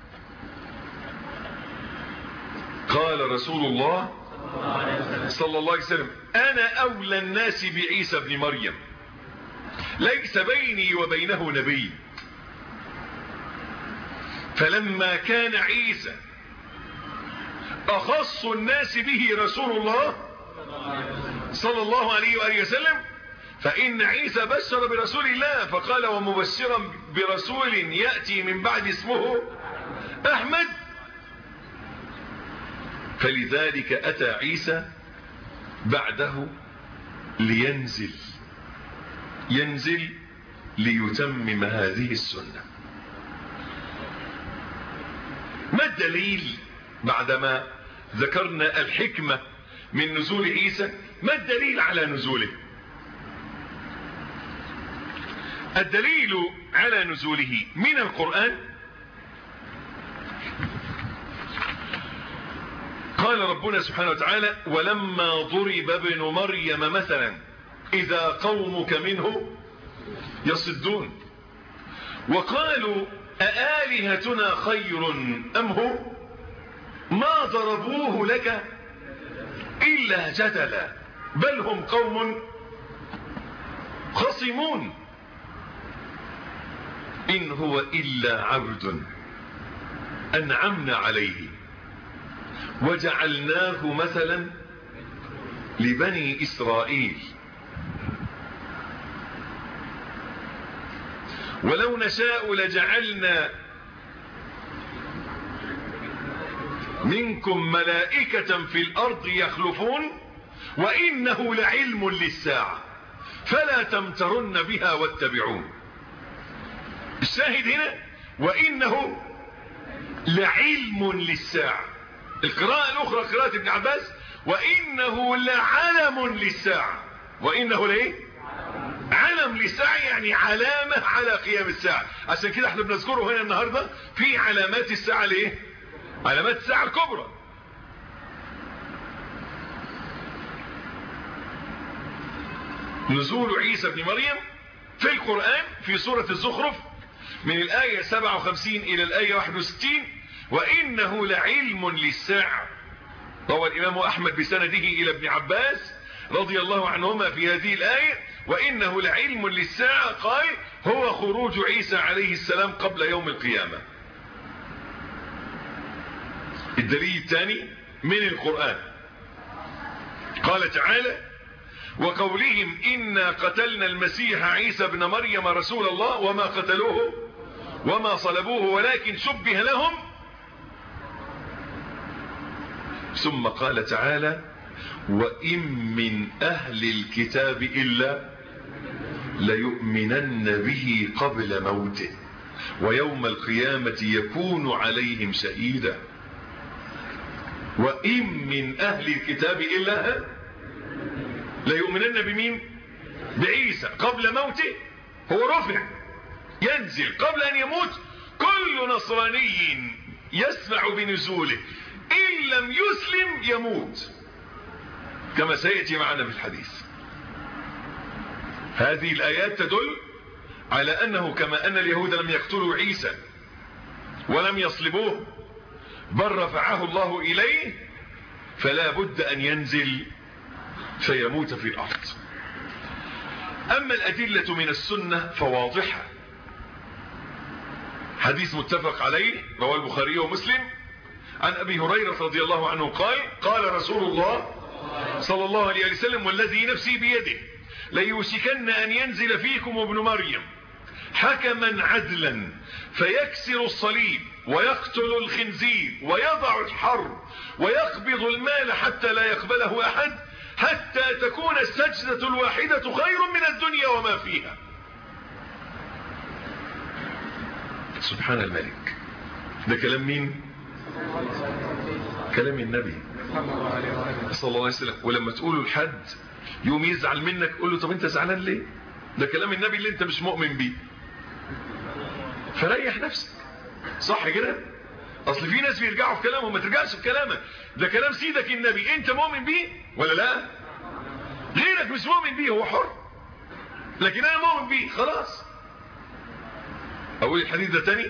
قال رسول الله صلى الله عليه وسلم: أنا أولى الناس بعيسى ابن مريم ليس بيني وبينه نبي. فلما كان عيسى أخص الناس به رسول الله صلى الله عليه وآله وسلم، فإن عيسى بشر برسول الله فقال ومبشرا برسول يأتي من بعد اسمه أحمد، فلذلك أتى عيسى بعده لينزل ينزل ليتمم هذه السنة. ما الدليل بعدما ذكرنا الحكمة من نزول عيسى؟ ما الدليل على نزوله؟ الدليل على نزوله من القرآن. قال ربنا سبحانه وتعالى ولما ضرب ابن مريم مثلا إذا قومك منه يصدون وقالوا أآلهتنا خير أم هو ما ضربوه لك إلا جدلا بل هم قوم خصمون إن هو إلا عبد أنعمنا عليه وجعلناه مثلا لبني إسرائيل ولو نشاء لجعلنا منكم ملائكة في الأرض يخلفون وإنه لعلم للساعة فلا تمترن بها واتبعون. الشاهد هنا وإنه لعلم للساعة. القراءة الأخرى قراءة ابن عباس وإنه لعلم للساعة. وإنه ليه علم للساعة يعني علامة على قيام الساعة. عشان كده احنا بنذكره هنا النهاردة في علامات الساعة. ليه علامات الساعة الكبرى. نزول عيسى بن مريم في القرآن في سورة الزخرف من الآية سبعة وخمسين إلى الآية واحد وستين وإنه لعلم للساعة. روى الإمام أحمد بسنده إلى ابن عباس رضي الله عنهما في هذه الآية وإنه لعلم للساعة قال هو خروج عيسى عليه السلام قبل يوم القيامة. الدليل الثاني من القرآن قال تعالى وقولهم إنا قتلنا المسيح عيسى بن مريم رسول الله وما قتلوه وما صلبوه ولكن شبه لهم. ثم قال تعالى وإن من أهل الكتاب إلا ليؤمنن به قبل موته ويوم القيامة يكون عليهم شهيدا. وإن من أهل الكتاب إلا ليؤمنن بمين بعيسى قبل موته. هو رفع ينزل قبل أن يموت. كل نصراني يسمع بنزوله إن لم يسلم يموت كما سيأتي معنا في الحديث. هذه الآيات تدل على أنه كما أن اليهود لم يقتلوا عيسى ولم يصلبوه بل رفعه الله إليه فلا بد أن ينزل فيموت في الأرض. أما الأدلة من السنة فواضحة. حديث متفق عليه رواه البخاري ومسلم عن أبي هريرة رضي الله عنه قال قال رسول الله صلى الله عليه وسلم والذي نفسي بيده ليوشكن أن ينزل فيكم ابن مريم حكما عدلا فيكسر الصليب ويقتل الخنزير ويضع الحرب ويقبض المال حتى لا يقبله أحد حتى تكون السجدة الواحدة خير من الدنيا وما فيها. سبحان الملك. ده كلام مين؟ كلام النبي صلى الله عليه وسلم. ولما تقوله لحد يوم يزعل منك قول له طب انت زعلان ليه؟ ده كلام النبي اللي انت مش مؤمن بيه. فريح نفسك. صح كده؟ اصل في ناس بيرجعوا في كلامهم. ما ترجعش في كلامك. ده كلام سيدك النبي انت مؤمن بيه ولا لا؟ غيرك مش مؤمن بيه هو حر. لكن انا مؤمن بيه خلاص. اقول الحديث ده تاني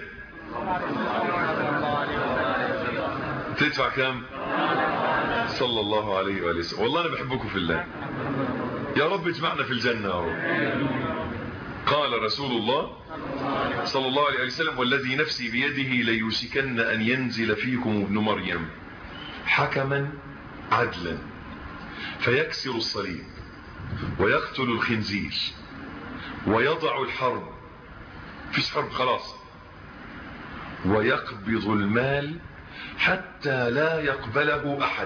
تدفع كام؟ صلى الله عليه وآله وسلم. والله انا بحبكم في الله. يا رب اجمعنا في الجنة اهو. قال رسول الله صلى الله عليه وسلم والذي نفسي بيده ليوشكن أن ينزل فيكم ابن مريم حكما عدلا فيكسر الصليب ويقتل الخنزير ويضع الحرب، فيش حرب خلاص، ويقبض المال حتى لا يقبله أحد.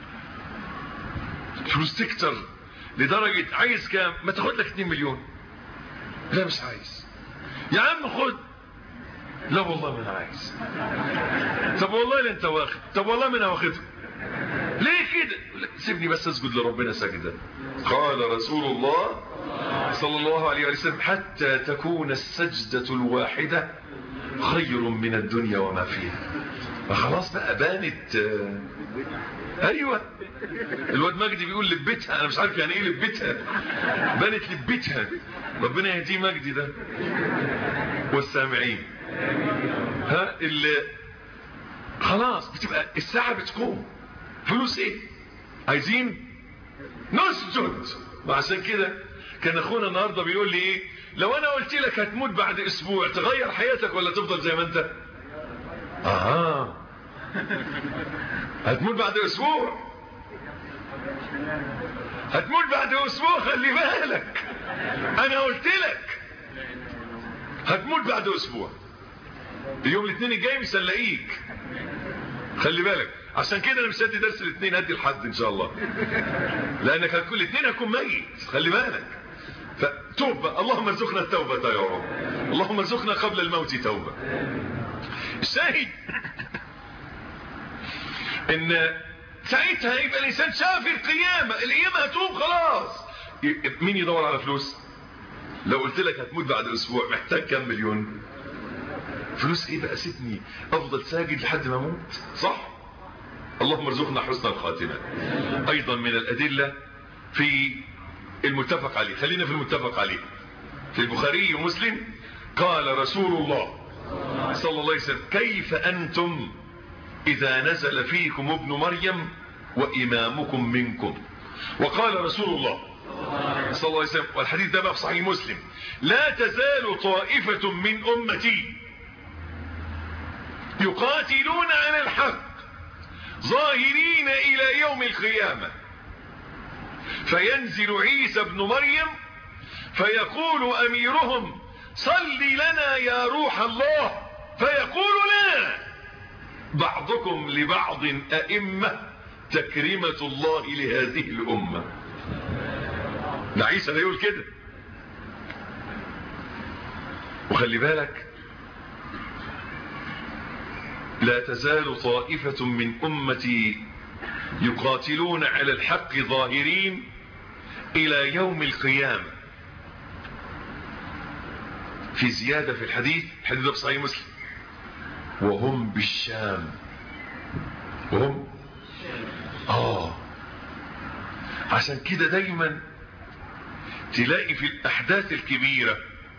فلوس تكتر لدرجة عايز كام؟ ما تاخد لك اتنين مليون. لا مش عايز يا عم خد. لا والله ما انا عايز. طب والله لا انت واخد. طب والله ما انا واخدها. ليه كده؟ سيبني بس اسجد لربنا سجدا. قال رسول الله صلى الله عليه وسلم حتى تكون السجدة الواحدة خير من الدنيا وما فيها. خلاص بقى بانت. ايوه الواد مجدي بيقول لبتها، انا مش عارف يعني ايه لبتها. بانت لبتها. ربنا يهديه مجدي ده والسامعين. ها اللي خلاص بتبقى الساعة بتقوم. فلوس ايه؟ عايزين نسجد. وعشان كده كان اخونا النهارده بيقول لي ايه؟ لو انا قلت لك هتموت بعد اسبوع تغير حياتك ولا تفضل زي ما انت؟ اه هتموت بعد اسبوع. هتموت بعد اسبوع خلي بالك. انا قلت لك هتموت بعد اسبوع. اليوم الاثنين الجاي مش هنلاقيك. خلي بالك. عشان كده انا مش هدي درس الاثنين، هدي الحد ان شاء الله. لانك هتكون الاثنين هتكون ميت. خلي بالك. فتوبة. اللهم ارزقنا التوبة يا رب. اللهم ارزقنا قبل الموت توبة. الشاهد ان ساعتها يبقى الانسان شاف القيامة. القيامة هتوب خلاص. مين يدور على فلوس؟ لو قلت لك هتموت بعد اسبوع محتاج كام مليون؟ فلوس ايه بقى؟ سيبني افضل ساجد لحد ما اموت. صح؟ اللهم ارزقنا حسن الخاتمة. ايضا من الادلة في المتفق عليه، خلينا في المتفق عليه، في البخاري ومسلم قال رسول الله صلى الله عليه وسلم كيف انتم اذا نزل فيكم ابن مريم وامامكم منكم. وقال رسول الله صلى الله عليه وسلم والحديث ده بقى في صحيح مسلم لا تزال طائفة من امتي يقاتلون على الحق ظاهرين الى يوم القيامة فينزل عيسى ابن مريم فيقول اميرهم صل لنا يا روح الله فيقول لا بعضكم لبعض ائمة تكريمة الله لهذه الامة. ده عيسى ده يقول كده. وخلي بالك لا تزال طائفة من أمتي يقاتلون على الحق ظاهرين إلى يوم القيامة. في زيادة في الحديث، الحديث ده في صحيح مسلم وهم بالشام. وهم آه عشان كده دايما تلاقي في الأحداث الكبيرة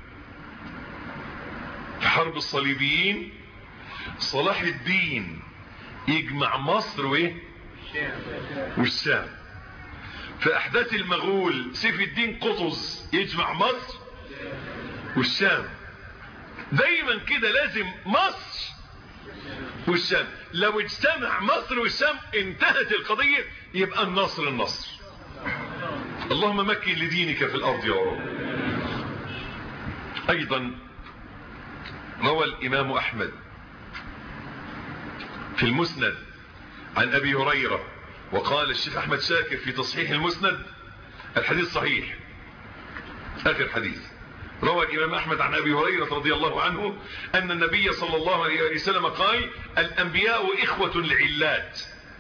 في حرب الصليبيين صلاح الدين يجمع مصر وايه والشام. في احداث المغول سيف الدين قطز يجمع مصر والشام. دايما كده لازم مصر والشام. لو اجتمع مصر والشام انتهت القضية، يبقى النصر النصر. اللهم مكن لدينك في الارض يا رب. ايضا روى الامام احمد في المسند عن ابي هريرة، وقال الشيخ احمد شاكر في تصحيح المسند الحديث صحيح اخر حديث. روى الامام احمد عن ابي هريرة رضي الله عنه ان النبي صلى الله عليه وسلم قال الانبياء اخوة لعلات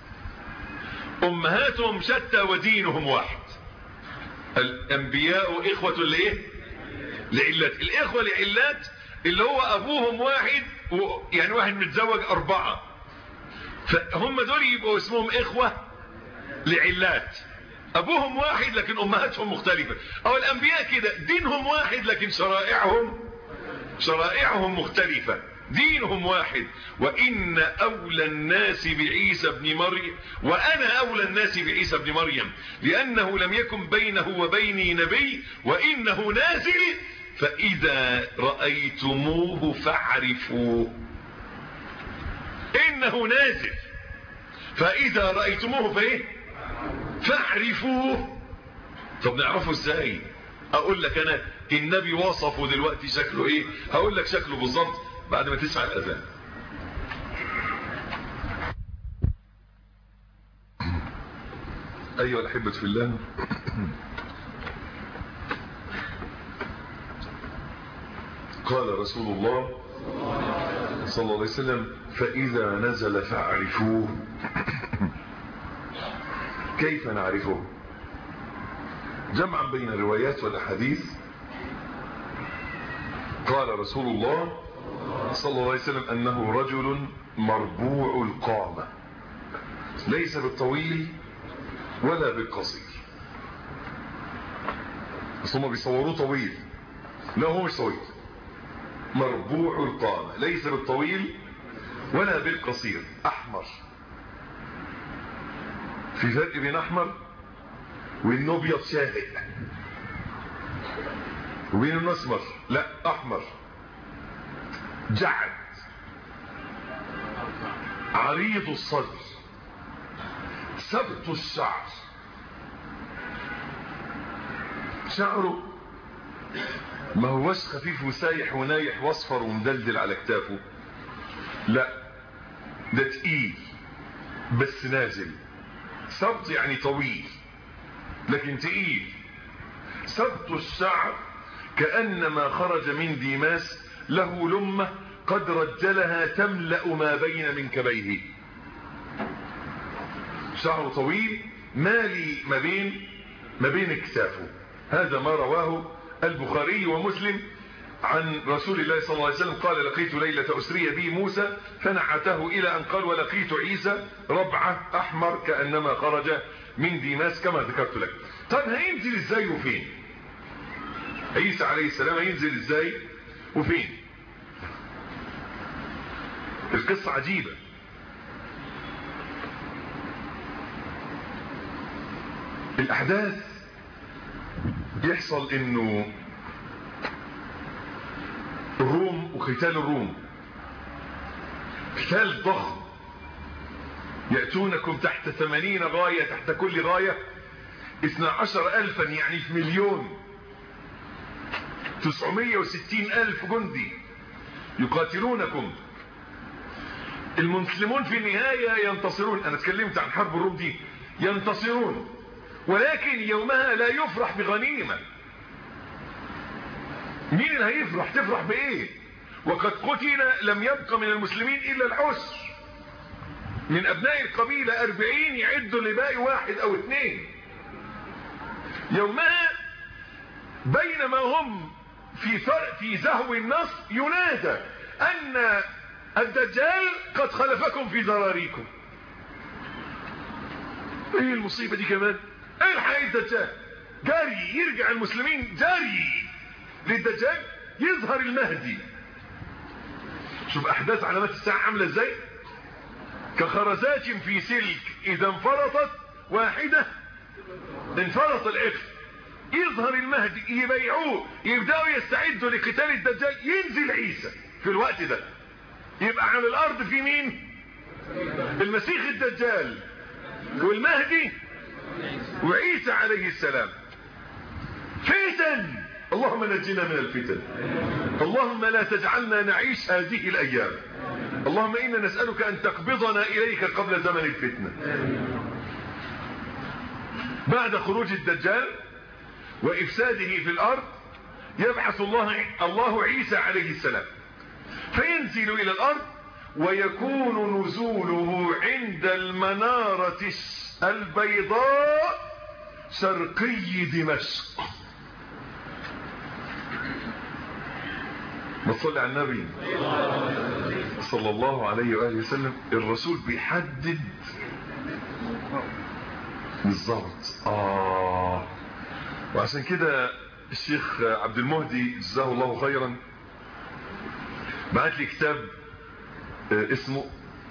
امهاتهم شتى ودينهم واحد. الانبياء اخوة لايه؟ لعلات. الاخوة لعلات اللي هو ابوهم واحد، يعني واحد متزوج اربعة، فهم دول يبقوا اسمهم اخوة لعلات. ابوهم واحد لكن امهاتهم مختلفة. او الانبياء كده دينهم واحد لكن شرائعهم شرائعهم مختلفة. دينهم واحد. وان اولى الناس بعيسى ابن مريم وانا اولى الناس بعيسى ابن مريم لانه لم يكن بينه وبيني نبي وانه نازل فإذا رأيتموه فاعرفوه، إنه نازل. فإذا رأيتموه فإيه؟ فاعرفوه. طب نعرفه ازاي؟ اقول لك انا النبي وصفه دلوقتي شكله ايه، هقول لك شكله بالظبط بعد ما تسمع الاذان. ايها الاحبة في الله، قال رسول الله صلى الله عليه وسلم: فإذا نزل فاعرفوه. كيف نعرفه؟ جمعا بين الروايات والأحاديث. قال رسول الله صلى الله عليه وسلم أنه رجل مربوع القامة، ليس بالطويل ولا بالقصير. بس هم بيصوروه طويل، لا هو مش طويل. مربوع القامة، ليس بالطويل ولا بالقصير. أحمر. في فرق بين أحمر وإنه أبيض شاهق، وبين إنه أسمر. لا، أحمر. جعد، عريض الصدر، ثبت الشعر. شعره ما هوش خفيف وسايح ونايح واصفر ومدلدل على كتافه، لا، ده تقيل بس نازل. ثبت يعني طويل لكن تقيل. ثبت الشعر كأنما خرج من ديماس، له لمة قد رجلها تملأ ما بين منكبيه. شعره طويل مالي ما بين ما بين اكتافه. هذا ما رواه البخاري ومسلم عن رسول الله صلى الله عليه وسلم قال: لقيت ليلة أسري بي موسى فنعته إلى أن قال: ولقيت عيسى ربعة أحمر كأنما خرج من ديماس كما ذكرت لك. طب هينزل ازاي وفين؟ عيسى عليه السلام هينزل ازاي وفين؟ القصة عجيبة. الأحداث يحصل إنه الروم وقتال الروم قتال ضخم، يأتونكم تحت ثمانين غاية، تحت كل غاية اثنا عشر ألفا، يعني في مليون تسعمائة وستين ألف جندي يقاتلونكم. المسلمون في النهاية ينتصرون. أنا اتكلمت عن حرب الروم دي، ينتصرون، ولكن يومها لا يفرح بغنيمة. مين اللي هيفرح؟ تفرح بإيه؟ وقد قتل لم يبق من المسلمين إلا العسر. من أبناء القبيلة أربعين يعدوا لباقي واحد أو اثنين. يومها بينما هم في في زهو النصر ينادى أن الدجال قد خلفكم في ذراريكم. ايه المصيبة دي كمان؟ الحق الدجال، جاري يرجع المسلمين جاري للدجال، يظهر المهدي. شوف احداث علامات الساعة عاملة ازاي؟ كخرزات في سلك اذا انفرطت واحدة انفرط العقل. يظهر المهدي، يبيعوه، يبدأوا يستعدوا لقتال الدجال، ينزل عيسى في الوقت ده. يبقى على الارض في مين؟ المسيح الدجال والمهدي وعيسى عليه السلام. فتن، اللهم نجنا من الفتن. اللهم لا تجعلنا نعيش هذه الايام. اللهم انا نسألك ان تقبضنا اليك قبل زمن الفتنة. بعد خروج الدجال وافساده في الارض يبعث الله الله عيسى عليه السلام، فينزل الى الارض، ويكون نزوله عند المنارة البيضاء شرقي دمشق. بصلي على النبي صلى الله عليه وآله وسلم. الرسول بيحدد بالضبط. آه وعشان كده الشيخ عبد المهدي جزاه الله خيرا بعت لي كتاب اسمه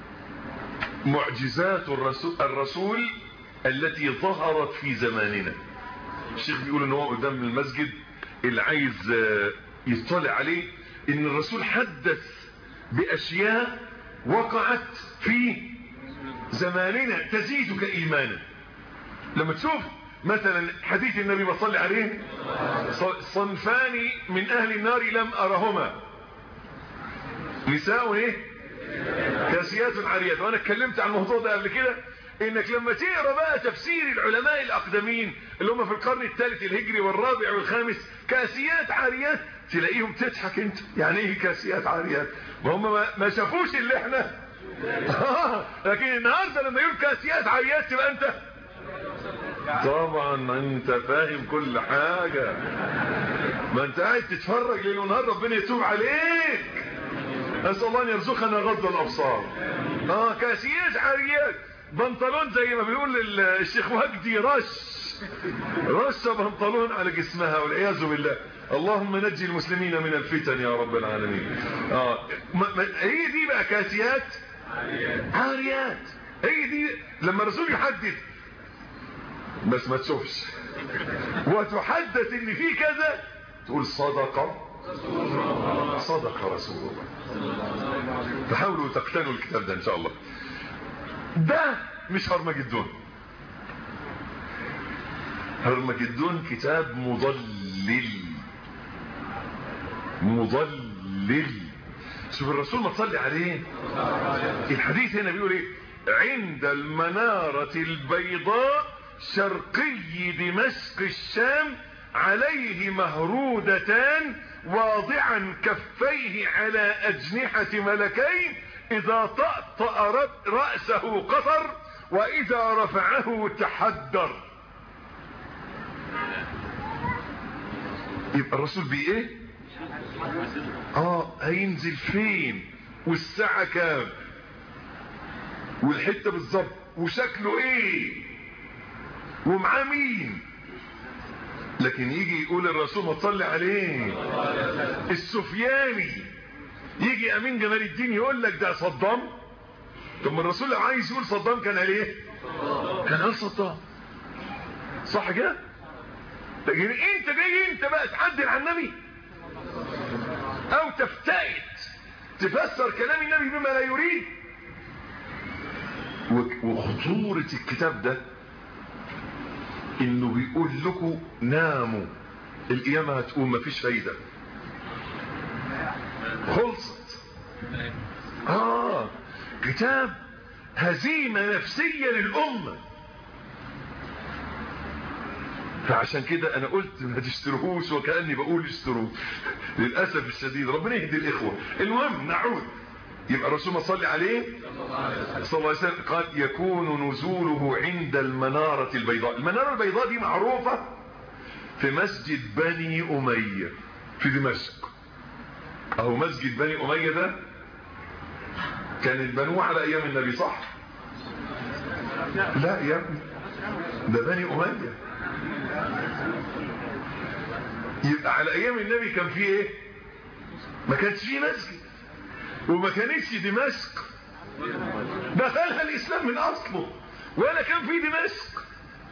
معجزات الرسول, الرسول التي ظهرت في زماننا. الشيخ بيقول ان هو قدام المسجد، اللي عايز يطلع عليه ان الرسول حدث باشياء وقعت في زماننا تزيدك ايمانا. لما تشوف مثلا حديث النبي صلى عليه صنفان من اهل النار لم ارهما، نساء ايه كاسيات عاريات. وانا اتكلمت عن الموضوع ده قبل كده، انك لما تقرا بقى تفسير العلماء الاقدمين اللي هم في القرن الثالث الهجري والرابع والخامس، كاسيات عاريات، تلاقيهم تضحك انت. يعني ايه كاسيات عاريات؟ ما هم ما شافوش اللي احنا لكن النهارده لما يقول كاسيات عاريات تبقى انت طبعا انت فاهم كل حاجه، ما انت قاعد تتفرج ليل ونهار. ربنا يتوب عليك، اسال الله ان يرزقنا غض الابصار. اه كاسيات عاريات، بنطلون زي ما بيقول الشيخ وجدي رش رش بنطلون على جسمها والعياذ بالله. اللهم نجي المسلمين من الفتن يا رب العالمين. اه هي دي بقى كاسيات عاريات. هي دي لما الرسول يحدث بس ما تشوفش وتحدث ان في كذا تقول صدق صدق رسول الله. تحاولوا تقتنوا الكتاب ده ان شاء الله. ده مش هرمجدون. هرمجدون كتاب مضلل مضلل. شوف الرسول ما تصلي عليه، الحديث هنا بيقول ايه؟ عند المنارة البيضاء شرقي دمشق الشام عليه مهرودتان واضعا كفيه على أجنحة ملكين إذا طأطأ رأسه قطر وإذا رفعه تحدر. يبقى الرسول بيه ايه؟ اه هينزل فين والساعة كام والحتة بالظبط وشكله ايه ومعاه مين. لكن يجي يقول الرسول ما تصلي عليه السفياني، يجي امين جمال الدين يقول لك ده صدام. طب الرسول لو عايز يقول صدام كان قال ايه؟ كان قال صدام، صح كده؟ لكن انت جاي انت بقى تعدل على النبي او تفتئت تفسر كلام النبي بما لا يريد. وخطورة الكتاب ده انه بيقول لكم ناموا القيامة هتقوم مفيش فايدة خلصت. اه كتاب هزيمة نفسية للأمة. فعشان كده انا قلت ما تشتروهوش وكأني بقول اشتروه للأسف الشديد. ربنا يهدي الإخوة. المهم نعود. يبقى الرسول صلى عليه صلى الله عليه وسلم قال يكون نزوله عند المنارة البيضاء. المنارة البيضاء دي معروفة في مسجد بني أمية في دمشق. اهو مسجد بني أمية ده كان البنوه على ايام النبي صح؟ لا يا ابني ده بني أمية. يبقى على ايام النبي كان فيه ايه؟ ما كانش فيه مسجد وما كانتش دمشق دخلها الاسلام من اصله ولا كان في دمشق.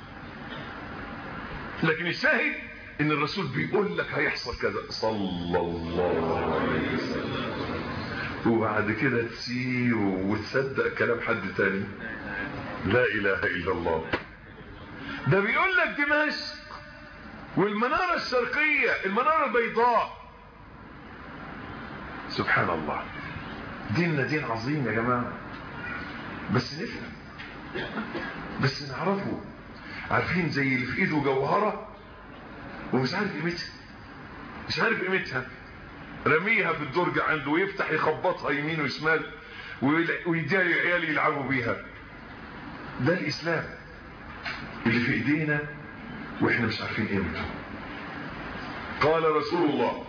لكن الشاهد ان الرسول بيقول لك هيحصل كذا صلى الله عليه وسلم، وبعد كده تسير وتصدق كلام حد تاني. لا اله الا الله. ده بيقول لك دمشق والمنارة الشرقية المنارة البيضاء. سبحان الله. ديننا دين عظيم يا جماعة، بس نفهم بس نعرفه. عارفين زي اللي في ايده جوهرة ومش عارف قيمتها، مش عارف قيمتها، رميها في الدرج عنده ويفتح يخبطها يمين وشمال ويديها للعيال يلعبوا بيها. ده الاسلام اللي في ايدينا واحنا مش عارفين قيمته. قال رسول الله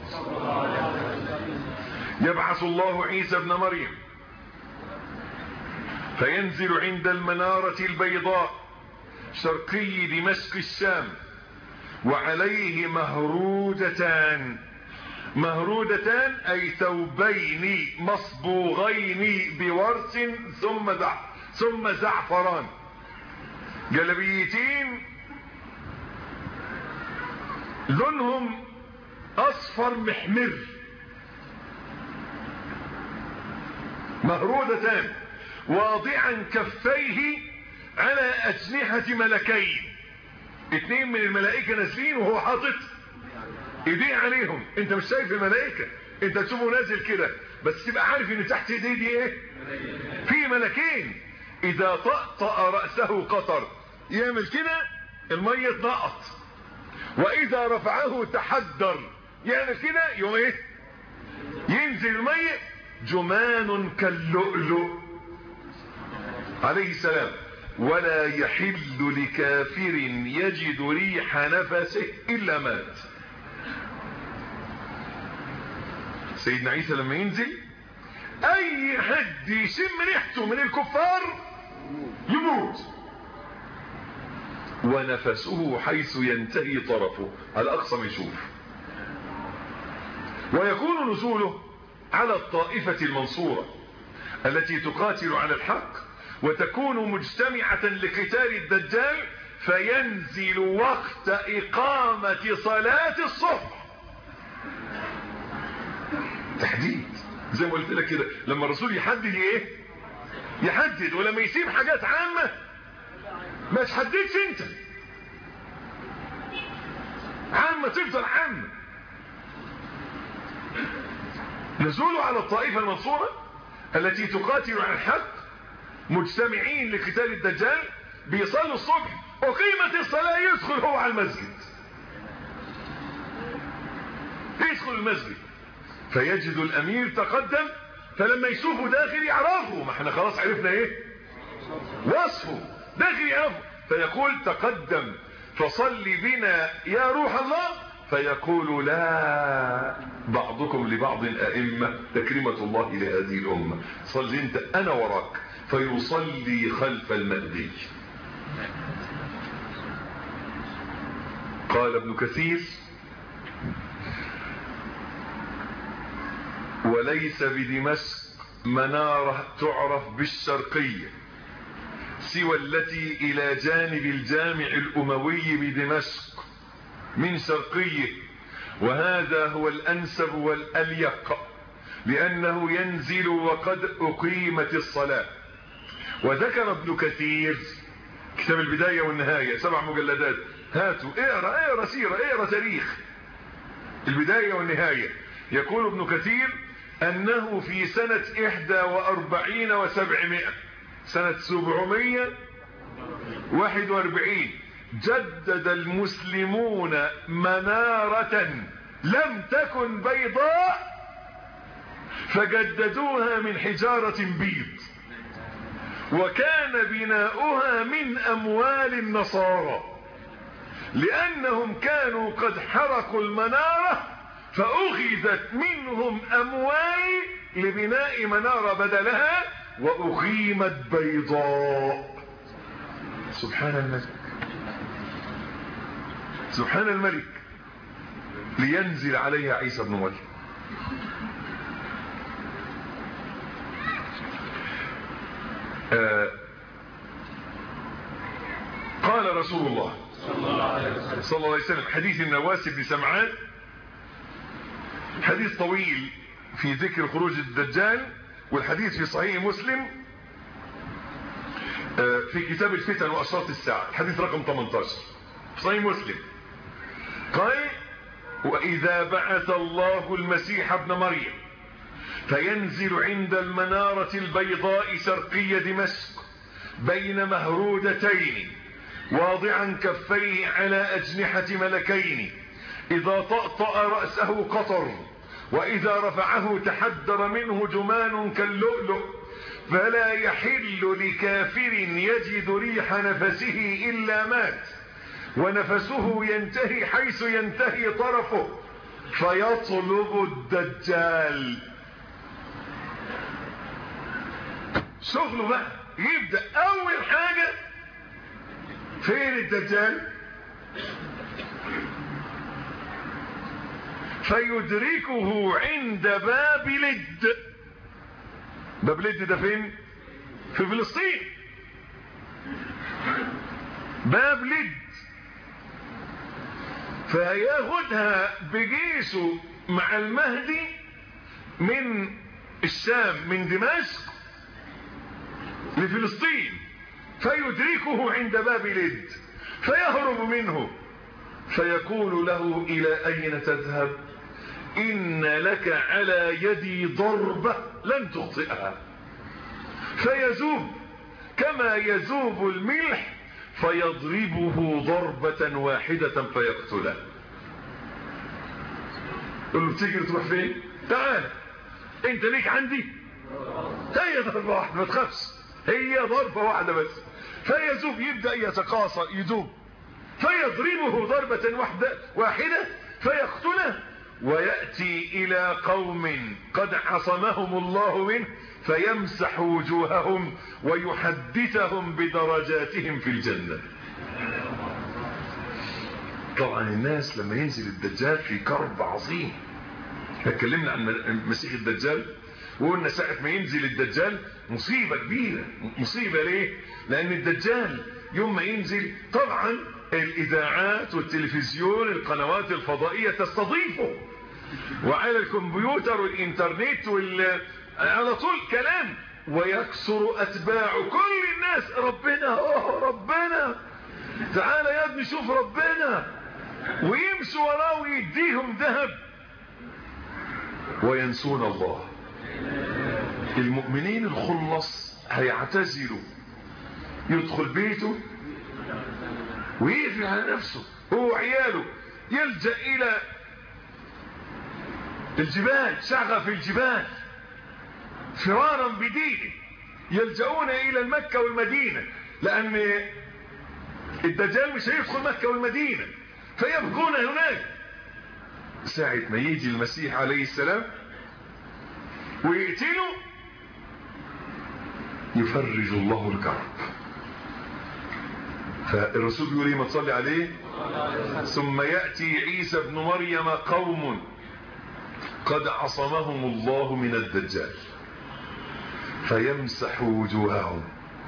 يبعث الله عيسى ابن مريم فينزل عند المنارة البيضاء شرقي دمشق الشام وعليه مهرودتان. مهرودتان اي ثوبين مصبوغين بورس ثم ثم زعفران، جلبيتين لونهم اصفر محمر مهرودتان واضعا كفيه على اجنحة ملكين. اتنين من الملائكة نازلين وهو حاطط ايديه عليهم. انت مش شايف الملائكة، انت تشوفه نازل كده بس تبقى عارف ان تحت ايديه دي ايه؟ في ملكين. اذا طأطأ رأسه قطر، يعمل كده المية تنقط، واذا رفعه تحدر، يعمل كده يوم ايه؟ ينزل المية. جمان كاللؤلؤ عليه السلام. ولا يحل لكافر يجد ريح نفسه الا مات. سيدنا عيسى لما ينزل اي حد يشم ريحته من الكفار يموت. ونفسه حيث ينتهي طرفه، على اقصى ما يشوف. ويكون نزوله على الطائفة المنصورة التي تقاتل على الحق وتكون مجتمعة لقتال الدجال، فينزل وقت إقامة صلاة الصبح. تحديد زي ما قلت لك كده، لما الرسول يحدد ايه؟ يحدد. ولما يسيب حاجات عامة ما تحددش انت، عامة تفضل عامة. نزوله على الطائفة المنصورة التي تقاتل على الحق مجتمعين لقتال الدجال، بيصلوا الصبح وقيمة الصلاة يدخل هو على المسجد، يدخل المسجد فيجد الامير تقدم، فلما يشوفه داخل يعرفه، ما احنا خلاص عرفنا ايه وصفه، داخل يعرفه، فيقول تقدم فصلي بنا يا روح الله، فيقول لا بعضكم لبعض ائمه تكريمه الله لهذه الامه، صلي انت انا وراك، فيصلي خلف المهدي. قال ابن كثير وليس بدمشق منارة تعرف بالشرقية سوى التي إلى جانب الجامع الأموي بدمشق من شرقيه، وهذا هو الأنسب والأليق لأنه ينزل وقد أقيمت الصلاة. وذكر ابن كثير كتاب البداية والنهاية سبع مجلدات، هاتوا اقرأ اقرأ سيرة اقرأ تاريخ البداية والنهاية. يقول ابن كثير أنه في سنة إحدى وأربعين وسبعمائة، سنة سبعمائة واحد وأربعين، جدد المسلمون منارة لم تكن بيضاء فجددوها من حجارة بيض، وكان بناؤها من أموال النصارى، لأنهم كانوا قد حرقوا المنارة فأخذت منهم أموال لبناء منارة بدلها وأقيمت بيضاء. سبحان الملك، سبحان الملك، لينزل عليها عيسى بن مريم. آه قال رسول الله صلى الله عليه وسلم حديث النواس بن سمعان، حديث طويل في ذكر خروج الدجال، والحديث في صحيح مسلم في كتاب الفتن وأشراط الساعة، حديث رقم ثمانية عشر في صحيح مسلم. قال وإذا بعث الله المسيح ابن مريم فينزل عند المنارة البيضاء شرقي دمشق بين مهرودتين واضعا كفيه على أجنحة ملكين، إذا طأطأ رأسه قطر، وإذا رفعه تحدر منه جمان كاللؤلؤ، فلا يحل لكافر يجد ريح نفسه إلا مات، ونفسه ينتهي حيث ينتهي طرفه، فيطلب الدجال. شغله بقى يبدأ أول حاجة فين الدجال؟ فيدركه عند باب لد. باب لد ده فين؟ في فلسطين. باب لد فياخدها بجيشه مع المهدي من الشام، من دمشق لفلسطين، فيدركه عند باب لد فيهرب منه، فيقول له: إلى أين تذهب؟ إن لك على يدي ضربة لن تخطئها. فيذوب كما يذوب الملح، فيضربه ضربة واحدة فيقتله. يقول له: بتجري تروح فين؟ تعال انت ليك عندي، هي ضربة واحدة ما تخافش، هي ضربة واحدة بس. فيذوب، يبدأ يتقاصر يذوب، فيضربه ضربة واحدة واحدة فيقتله، ويأتي إلى قوم قد عصمهم الله منه فيمسح وجوههم ويحدثهم بدرجاتهم في الجنة. طبعا الناس لما ينزل الدجال في كرب عظيم. اتكلمنا عن مسيح الدجال وقلنا ساعة ما ينزل الدجال مصيبة كبيرة. مصيبة ليه؟ لأن الدجال يوم ما ينزل طبعا الإذاعات والتلفزيون القنوات الفضائية تستضيفه، وعلى الكمبيوتر والإنترنت وال... على طول كلام، ويكسر أتباع كل الناس: ربنا، أوه ربنا، تعال يا ابني شوف ربنا، ويمشوا وراه ويديهم ذهب وينسون الله. المؤمنين الخلص هيعتزلوا، يدخل بيته ويقفل على نفسه هو وعياله، يلجأ إلى الجبال، شغف الجبال فرارا بدينه، يلجؤون إلى المكة والمدينة، لأن الدجال مش هيدخل مكة والمدينة، فيبقون هناك. ساعة ما يجي المسيح عليه السلام ويقتله يفرج الله الكرب. فالرسول يقول ايه؟ ما تصلي عليه. ثم يأتي عيسى ابن مريم قوم قد عصمهم الله من الدجال فيمسح وجوههم،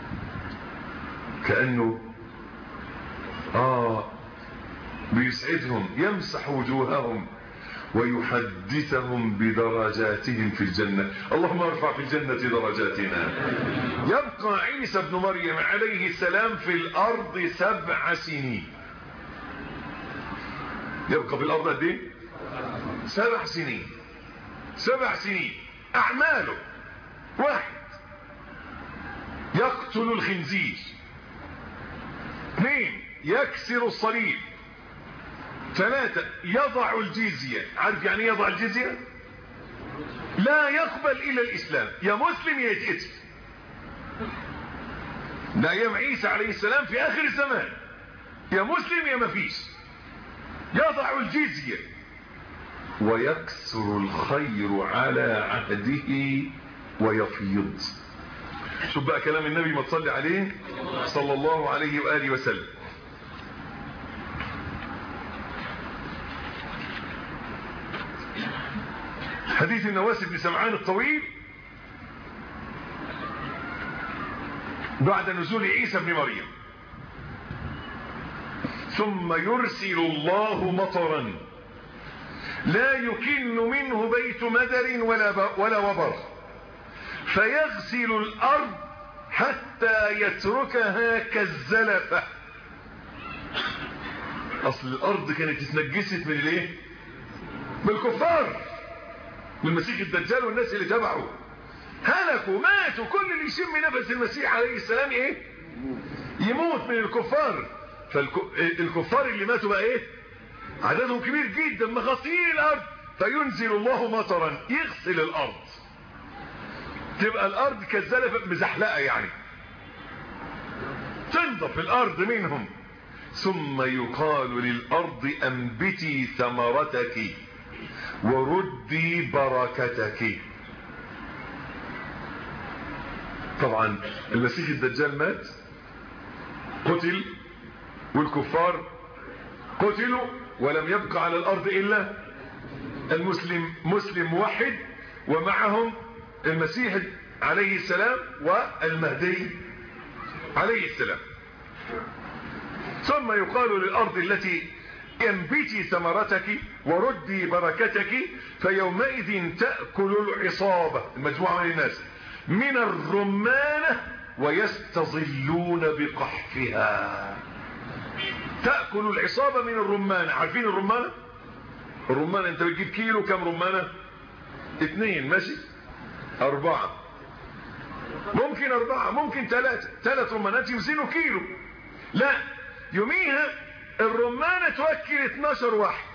كأنه آه بيسعدهم، يمسح وجوههم ويحدثهم بدرجاتهم في الجنة. اللهم ارفع في الجنة درجاتنا. يبقى عيسى ابن مريم عليه السلام في الأرض سبع سنين. يبقى في الأرض قد ايه؟ سبع سنين. سبع سنين أعماله: واحد، يقتل الخنزير. اثنين، يكسر الصليب. ثلاثة، يضع الجزية. عارف يعني يضع الجزية؟ لا يقبل إلا الإسلام، يا مسلم يا يتقتل. ده أيام عيسى عليه السلام في آخر الزمان، يا مسلم يا مفيش. يضع الجزية ويكسر الخير على عهده ويفيض. شوف بقى كلام النبي، ما تصلي عليه صلى الله عليه وآله وسلم. حديث النواس بن سمعان الطويل بعد نزول عيسى بن مريم: ثم يرسل الله مطرا لا يكن منه بيت مدر ولا ولا وبر، فيغسل الأرض حتى يتركها كالزلفة. أصل الأرض كانت اتنجست من الايه؟ من الكفار، من المسيح الدجال والناس اللي تبعه، هلكوا ماتوا. كل اللي يشم نفس المسيح عليه السلام ايه؟ يموت من الكفار. فالكفار اللي ماتوا بقى ايه؟ عددهم كبير جدا، مغطين الارض. فينزل الله مطرا يغسل الارض، تبقى الارض كالزلفة مزحلقة، يعني تنضف الارض منهم. ثم يقال للارض انبتي ثمرتك وردي بركتك. طبعا المسيح الدجال مات، قتل، والكفار قتلوا، ولم يبقى على الارض الا المسلم، مسلم موحد، ومعهم المسيح عليه السلام والمهدي عليه السلام. ثم يقال للارض التي انبتي ثمرتك وردي بركتك فيومئذ تأكل العصابة المجموعة من الناس من الرمانة ويستظلون بقحفها. تأكل العصابة من الرمانة. عارفين الرمانة؟ الرمانة انت بتجيب كيلو كم رمانة؟ اثنين ماشي، اربعة، ممكن اربعة، ممكن ثلاثة، ثلاث رمانات يوزنوا كيلو. لا، يوميها الرمانة توكل اتناشر واحد،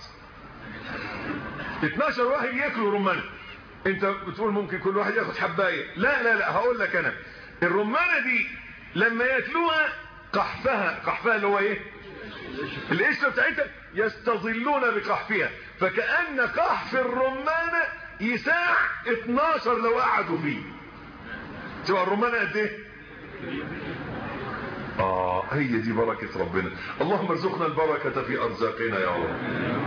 اتناشر واحد ياكلوا رمانة. انت بتقول ممكن كل واحد ياخد حباية. لا لا لا، هقول لك انا الرمانة دي لما ياكلوها قحفها، قحفها اللي هو ايه؟ القشرة بتاعتها، يستظلون بقحفها، فكأن قحف الرمانة يساع اتناشر لو قعدوا فيه. تبقى الرمانة قد ايه؟ اه هي دي بركة ربنا. اللهم ارزقنا البركة في ارزاقنا يا رب.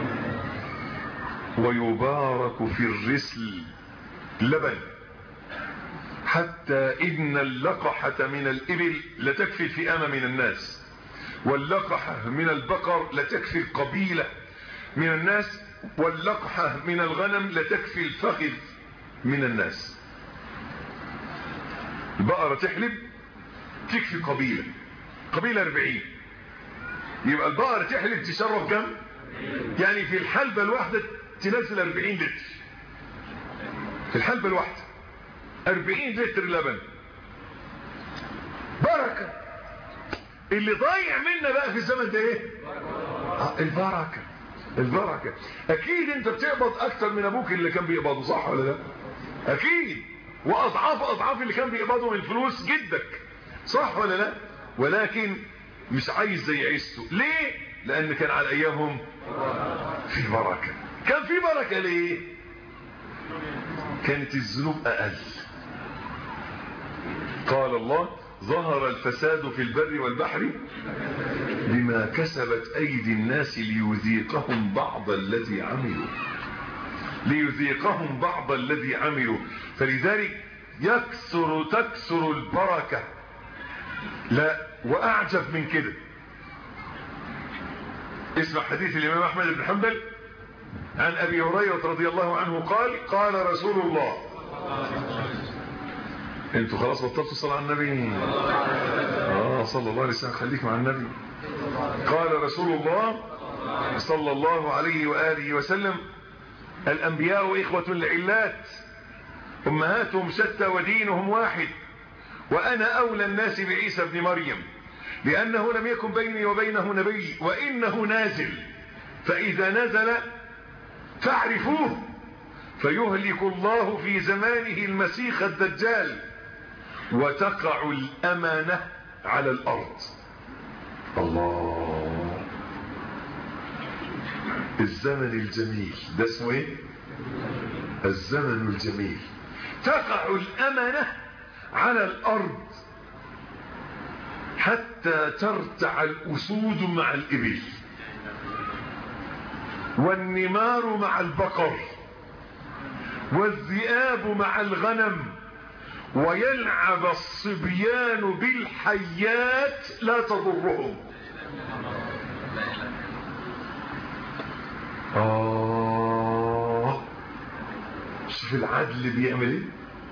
ويبارك في الرسل لبن حتى إن اللقحة من الإبل لتكفي الفئامة من الناس، واللقحة من البقر لتكفي القبيلة من الناس، واللقحة من الغنم لتكفي الفخذ من الناس. البقرة تحلب تكفي قبيلة، قبيلة أربعين، يبقى البقرة تحلب تشرب كم؟ يعني في الحلبة الواحدة تنزل أربعين لتر، في الحلبة الواحدة أربعين لتر لبن. بركة. اللي ضايع منا بقى في الزمن ده ايه؟ آه البركة. البركة. اكيد انت بتقبض اكتر من ابوك اللي كان بيقبضه، صح ولا لا؟ اكيد، واضعاف اضعاف اللي كان بيقبضه من فلوس جدك، صح ولا لا؟ ولكن مش عايز زي عيسته. ليه؟ لان كان على ايامهم في بركة. كان في بركة ليه؟ كانت الذنوب اقل. قال الله ظهر الفساد في البر والبحر بما كسبت ايدي الناس ليذيقهم بعض الذي عملوا، ليذيقهم بعض الذي عملوا. فلذلك يكثر تكثر البركة. لا واعجب من كده، اسمع حديث الامام احمد بن حنبل عن ابي هريرة رضي الله عنه قال قال رسول الله. انتوا خلاص بطلتوا الصلاة على النبي؟ اه صلى الله عليه وسلم، خليك مع النبي. قال رسول الله صلى الله عليه وآله وسلم الأنبياء إخوة لعلات أمهاتهم شتى ودينهم واحد، وأنا أولى الناس بعيسى ابن مريم لأنه لم يكن بيني وبينه نبي، وإنه نازل، فإذا نزل فاعرفوه، فيهلك الله في زمانه المسيح الدجال وتقع الأمانة على الأرض. الله، الزمن الجميل ده اسمه ايه؟ الزمن الجميل. تقع الأمانة على الأرض حتى ترتع الأسود مع الإبل، والنمار مع البقر، والذئاب مع الغنم، ويلعب الصبيان بالحيات لا تضرهم. آه شوف العدل بيعمل ايه،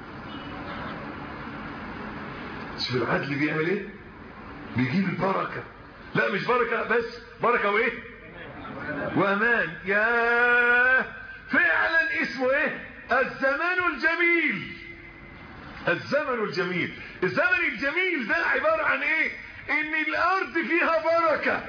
شوف العدل بيعمل ايه، بيجيب البركة. لا مش بركة بس، بركة وايه وامان. يا فعلا اسمه ايه؟ الزمان الجميل. الزمن الجميل. الزمن الجميل ده عبارة عن ايه؟ ان الارض فيها بركة.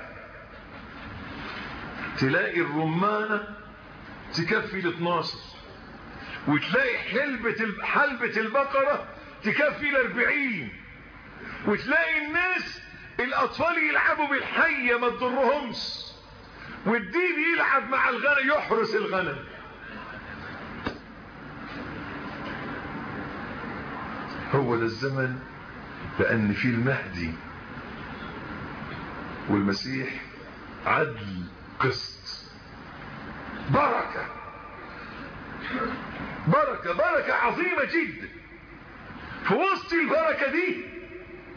تلاقي الرمانة تكفي الاثناشر، وتلاقي حلبة حلبة البقرة تكفي الاربعين، وتلاقي الناس الاطفال يلعبوا بالحية ما تضرهمش، والديب يلعب مع الغنم يحرس الغنم. هو ده الزمن، لأن فيه المهدي والمسيح عدل قسط. بركة بركة بركة عظيمة جدا. في وسط البركة دي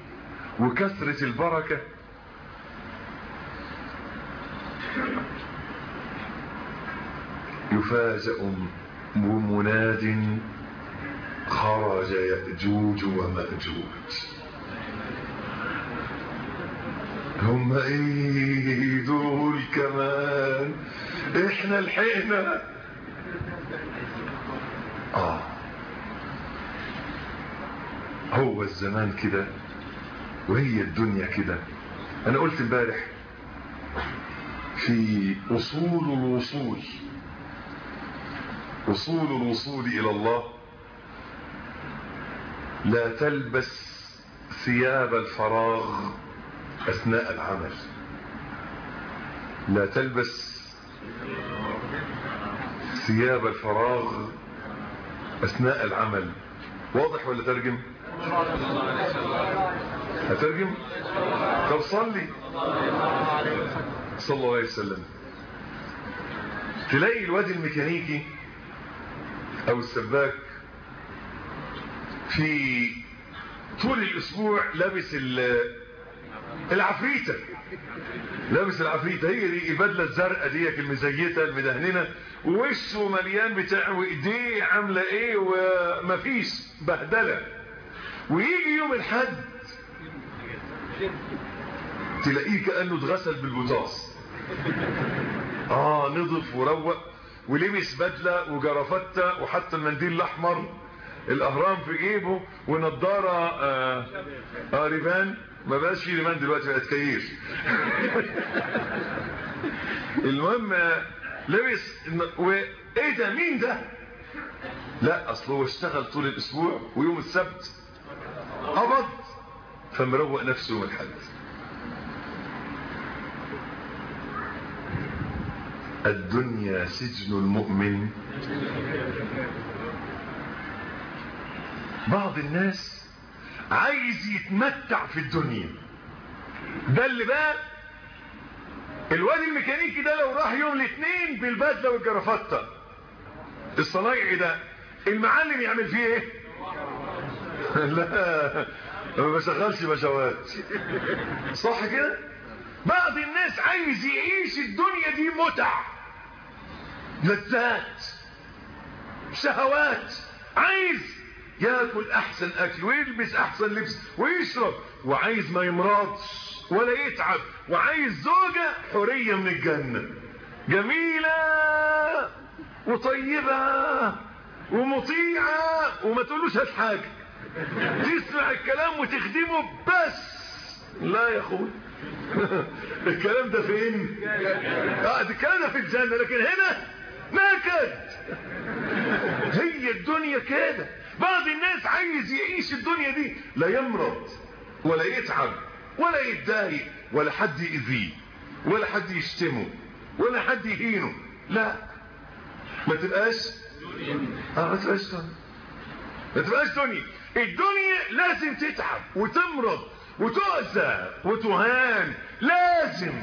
وكثرة البركة يفاجأ بمناد خرج يأجوج ومأجوج. هم ايه دول كمان؟ احنا لحقنا. اه هو الزمان كده وهي الدنيا كده. انا قلت امبارح في اصول الوصول اصول الوصول الى الله: لا تلبس ثياب الفراغ اثناء العمل. لا تلبس ثياب الفراغ اثناء العمل. واضح ولا ترجم؟ هترجم؟ طب صلي صلى الله عليه وسلم. تلاقي الواد الميكانيكي او السباك في طول الاسبوع لابس العفريتة، لابس العفريتة، هي دي البدلة الزرقاء ديك المزيتة المدهننة، ووشه مليان بتاع، وايديه عاملة ايه، ومفيش بهدلة. ويجي يوم الحد تلاقيه كأنه اتغسل بالبوتاص. اه نضف وروق ولبس بدلة وجرفتة وحتى المنديل الاحمر، الاهرام في جيبه، ونضارة آه, اه ريبان. ما بقاش فيه ريبان دلوقتي، بقت كيير. المهم لبس. وايه ده؟ مين ده؟ لا اصله هو اشتغل طول الاسبوع ويوم السبت قبض، فمروق نفسه يوم الحد. الدنيا سجن المؤمن. بعض الناس عايز يتمتع في الدنيا. ده اللي بقى الواد الميكانيكي ده لو راح يوم الاثنين بالبدله والجرافته، الصنايعي ده المعلم يعمل فيه ايه؟ لا ما بشغلش بشوات، صح كده؟ بعض الناس عايز يعيش الدنيا دي متع، لذات، شهوات، عايز ياكل احسن اكل ويلبس احسن لبس ويشرب، وعايز ما يمرضش ولا يتعب، وعايز زوجة حورية من الجنة، جميلة وطيبة ومطيعة، وما تقولوش هات حاجة، تسمع الكلام وتخدمه بس. لا يا اخوي، الكلام ده فين؟ اه الكلام ده في الجنة، لكن هنا نكد. هي الدنيا كده. بعض الناس عايز يعيش الدنيا دي لا يمرض ولا يتعب ولا يتضايق ولا حد يأذيه ولا حد يشتمه ولا حد يهينه. لا ما تبقاش اه ما تبقاش دنيا، ما تبقاش دنيا. الدنيا لازم تتعب وتمرض وتؤذى وتهان، لازم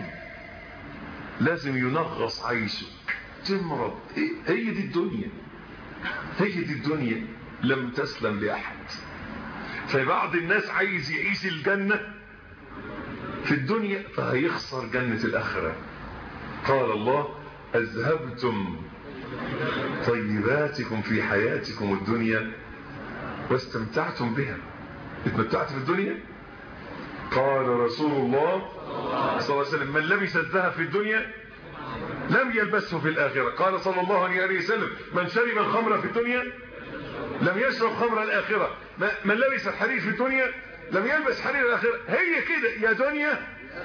لازم ينغص عيشك، تمرض. هي دي الدنيا، هي دي الدنيا، لم تسلم لأحد. فبعض الناس عايز يعيش الجنة في الدنيا فهيخسر جنة الآخرة. قال الله: أذهبتم طيباتكم في حياتكم الدنيا واستمتعتم بها. اتمتعت في الدنيا. قال رسول الله صلى الله عليه وسلم: من لبس الذهب في الدنيا لم يلبسه في الآخرة. قال صلى الله عليه وسلم: من شرب الخمر في الدنيا لم يشرب خمر الآخرة. من لبس الحرير في الدنيا لم يلبس حرير الآخرة. هي كده يا دنيا.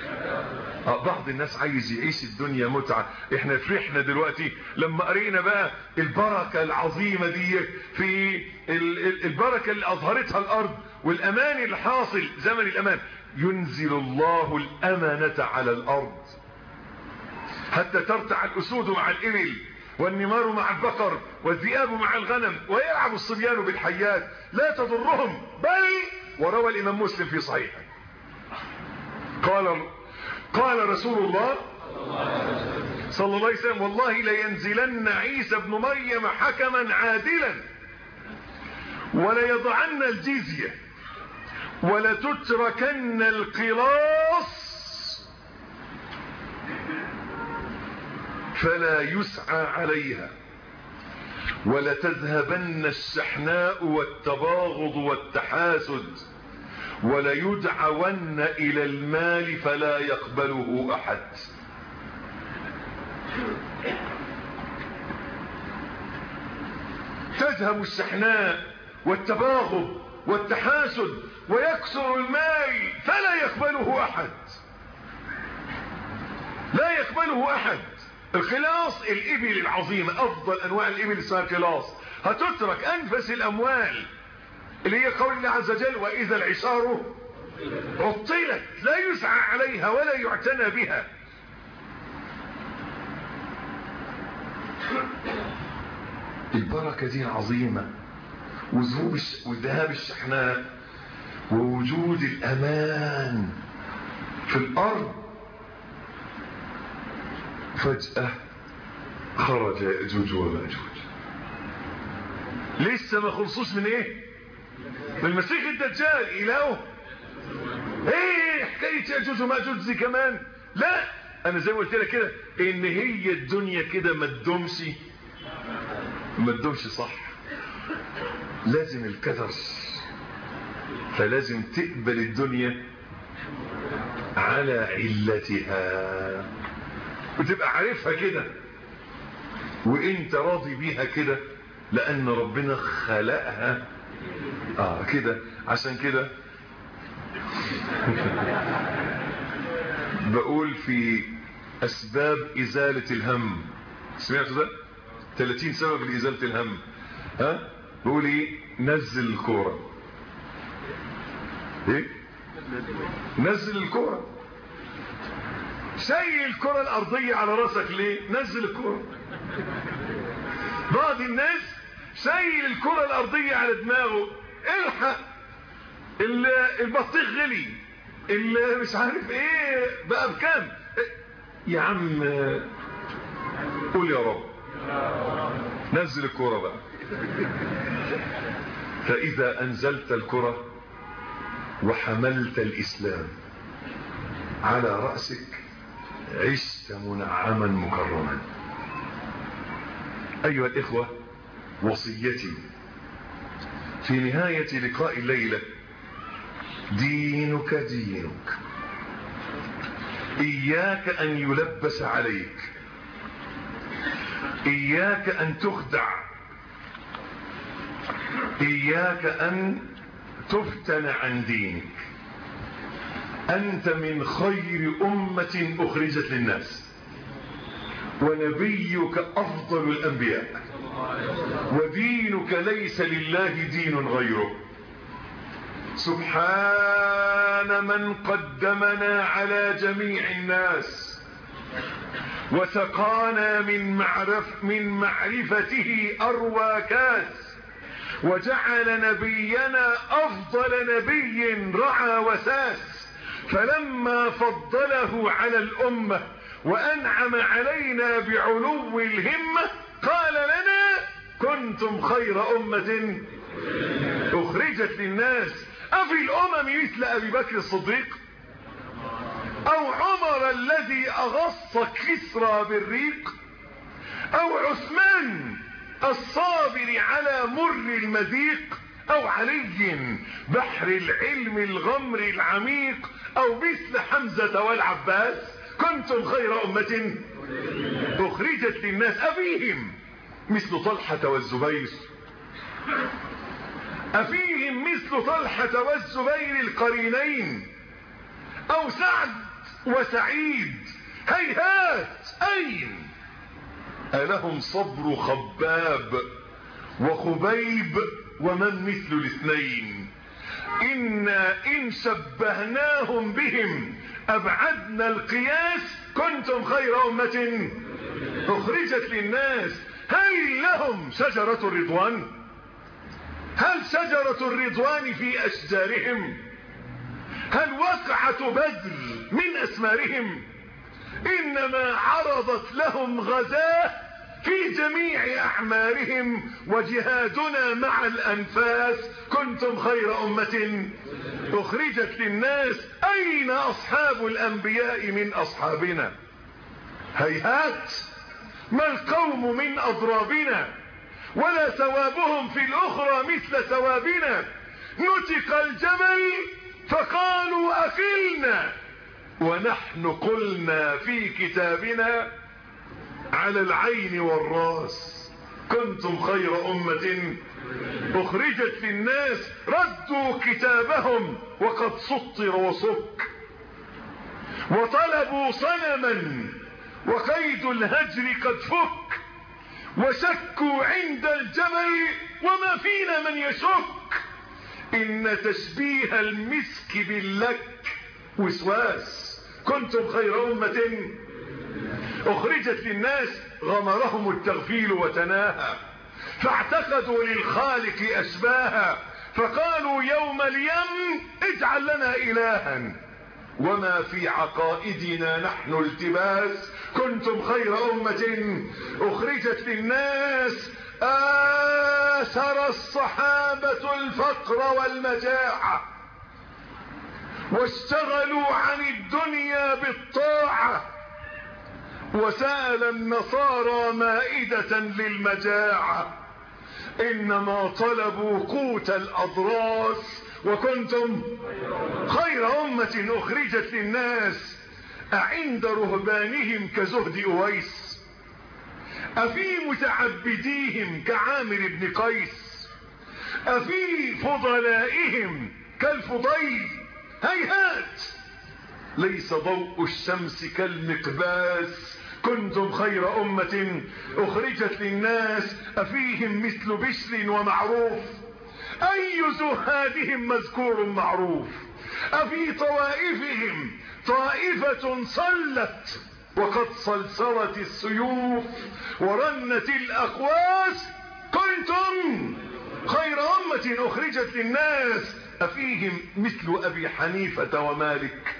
بعض الناس عايز يعيش الدنيا متعة. احنا فرحنا دلوقتي لما قرينا بقى البركة العظيمة دي في البركة اللي أظهرتها الأرض والأمان اللي حاصل زمن الأمان. ينزل الله الأمانة على الأرض حتى ترتع الأسود مع الإبل والنمار مع البقر والذئاب مع الغنم ويلعب الصبيان بالحيات لا تضرهم. بل وروى الإمام مسلم في صحيحه قال قال رسول الله صلى الله عليه وسلم: والله لينزلن عيسى ابن مريم حكما عادلا وليضعن الجزية ولتتركن القلاص فلا يسعى عليها ولتذهبن الشحناء والتباغض والتحاسد وليدعون إلى المال فلا يقبله أحد. تذهب الشحناء والتباغض والتحاسد ويكثر المال فلا يقبله أحد، لا يقبله أحد. الخلاص الإبل العظيمة، أفضل أنواع الإبل اسمها خلاص، هتترك أنفس الأموال اللي هي قول الله عز وجل وإذا العشار عطلت، لا يسعى عليها ولا يعتنى بها. البركة دي عظيمة، وذهاب الشحناء ووجود الأمان في الأرض. فجأة خرج يأجوج ومأجوج، لسه ما خلصوش من ايه؟ من المسيح الدجال. إلهه ايه حكاية يأجوج ومأجوج دي كمان؟ لا، انا زي ما قلت لك كده ان هي الدنيا كده ما تدومش ما تدومش صح، لازم الكدر، فلازم تقبل الدنيا على علتها وتبقى عارفها كده وانت راضي بيها كده، لان ربنا خلقها اه كده. عشان كده بقول في اسباب ازالة الهم، سمعتوا ده؟ ثلاثين سبب لازالة الهم. ها بقول ايه؟ نزل الكورة. ايه؟ نزل الكورة. شيل الكرة الارضية على راسك ليه؟ نزل الكرة. بعض الناس شيل الكرة الارضية على دماغه، الحق البطيخ غلي، اللي مش عارف ايه بقى بكام. يا عم قول يا رب، نزل الكرة بقى. فاذا انزلت الكرة وحملت الاسلام على رأسك عشت منعما مكرما. أيها الإخوة، وصيتي في نهاية لقاء الليلة: دينك دينك، إياك أن يلبس عليك، إياك أن تخدع، إياك أن تفتن عن دينك. أنت من خير أمة أخرجت للناس، ونبيك أفضل الأنبياء، ودينك ليس لله دين غيره. سبحان من قدمنا على جميع الناس وسقانا من معرف من معرفته أروى كاس، وجعل نبينا أفضل نبي رعى وساس. فلما فضله على الأمة وأنعم علينا بعلو الهمة قال لنا: كنتم خير أمة أخرجت للناس. أفي الأمم مثل أبي بكر الصديق، أو عمر الذي أغص كسرى بالريق، أو عثمان الصابر على مر المذيق، أو علي بحر العلم الغمر العميق، أو مثل حمزة والعباس. كنتم خير أمة أخرجت للناس. أفيهم مثل طلحة والزبير، أفيهم مثل طلحة والزبير القرينين، أو سعد وسعيد. هيهات أين ألهم صبر خباب وخبيب ومن مثل الاثنين. إنا إن شبهناهم بهم أبعدنا القياس. كنتم خير أمة أخرجت للناس. هل لهم شجرة الرضوان؟ هل شجرة الرضوان في أشجارهم؟ هل وقعة بدر من أسمارهم؟ إنما عرضت لهم غزاة في جميع أعمارهم، وجهادنا مع الأنفاس. كنتم خير أمة أخرجت للناس. أين أصحاب الأنبياء من أصحابنا؟ هيهات، ما القوم من أضرابنا، ولا ثوابهم في الأخرى مثل ثوابنا. نتق الجمل فقالوا أكلنا ونحن قلنا في كتابنا على العين والراس كنتم خير أمة أخرجت للناس ردوا كتابهم وقد سطر وصك وطلبوا صنما وقيد الهجر قد فك وشكوا عند الجمل وما فينا من يشك إن تشبيه المسك باللك وسواس كنتم خير أمة أخرجت للناس غمرهم التغفيل وتناهى فاعتقدوا للخالق أشباها فقالوا يوم اليم اجعل لنا إلها وما في عقائدنا نحن التباس كنتم خير أمة أخرجت للناس آثر الصحابة الفقر والمجاعة واشتغلوا عن الدنيا بالطاعة وسأل النصارى مائدة للمجاعة إنما طلبوا قوت الأضراس وكنتم خير أمة أخرجت للناس أعند رهبانهم كزهد أويس أفي متعبديهم كعامر بن قيس أفي فضلائهم كالفضيل هيهات ليس ضوء الشمس كالمقباس كنتم خير أمة أخرجت للناس أفيهم مثل بشر ومعروف أي زهادهم مذكور معروف أفي طوائفهم طائفة صلت وقد صلصلت السيوف ورنت الأقواس كنتم خير أمة أخرجت للناس أفيهم مثل أبي حنيفة ومالك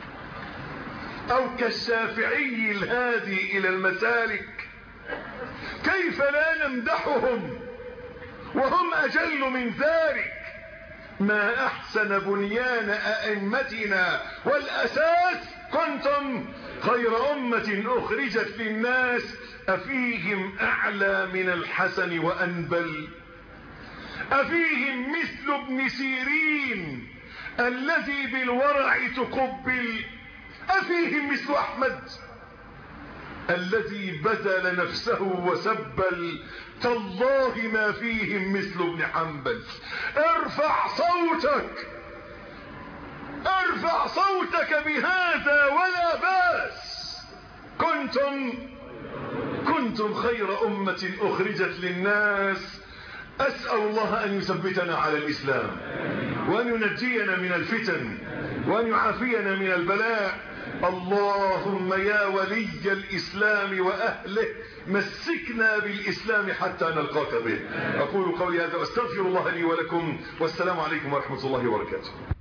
أو كالشافعي الهادي إلى المسالك كيف لا نمدحهم وهم أجل من ذلك ما أحسن بنيان أئمتنا والأساس كنتم خير أمة أخرجت للناس أفيهم أعلى من الحسن وأنبل أفيهم مثل ابن سيرين الذي بالورع تقبل أفيهم مثل أحمد الذي بذل نفسه وسبل تالله ما فيهم مثل ابن حنبل ارفع صوتك ارفع صوتك بهذا ولا باس كنتم كنتم خير أمة أخرجت للناس. أسأل الله أن يثبتنا على الإسلام وأن ينجينا من الفتن وأن يعافينا من البلاء. اللهم يا ولي الإسلام وأهله مسكنا بالإسلام حتى نلقاك به. أقول قولي هذا واستغفر الله لي ولكم والسلام عليكم ورحمة الله وبركاته.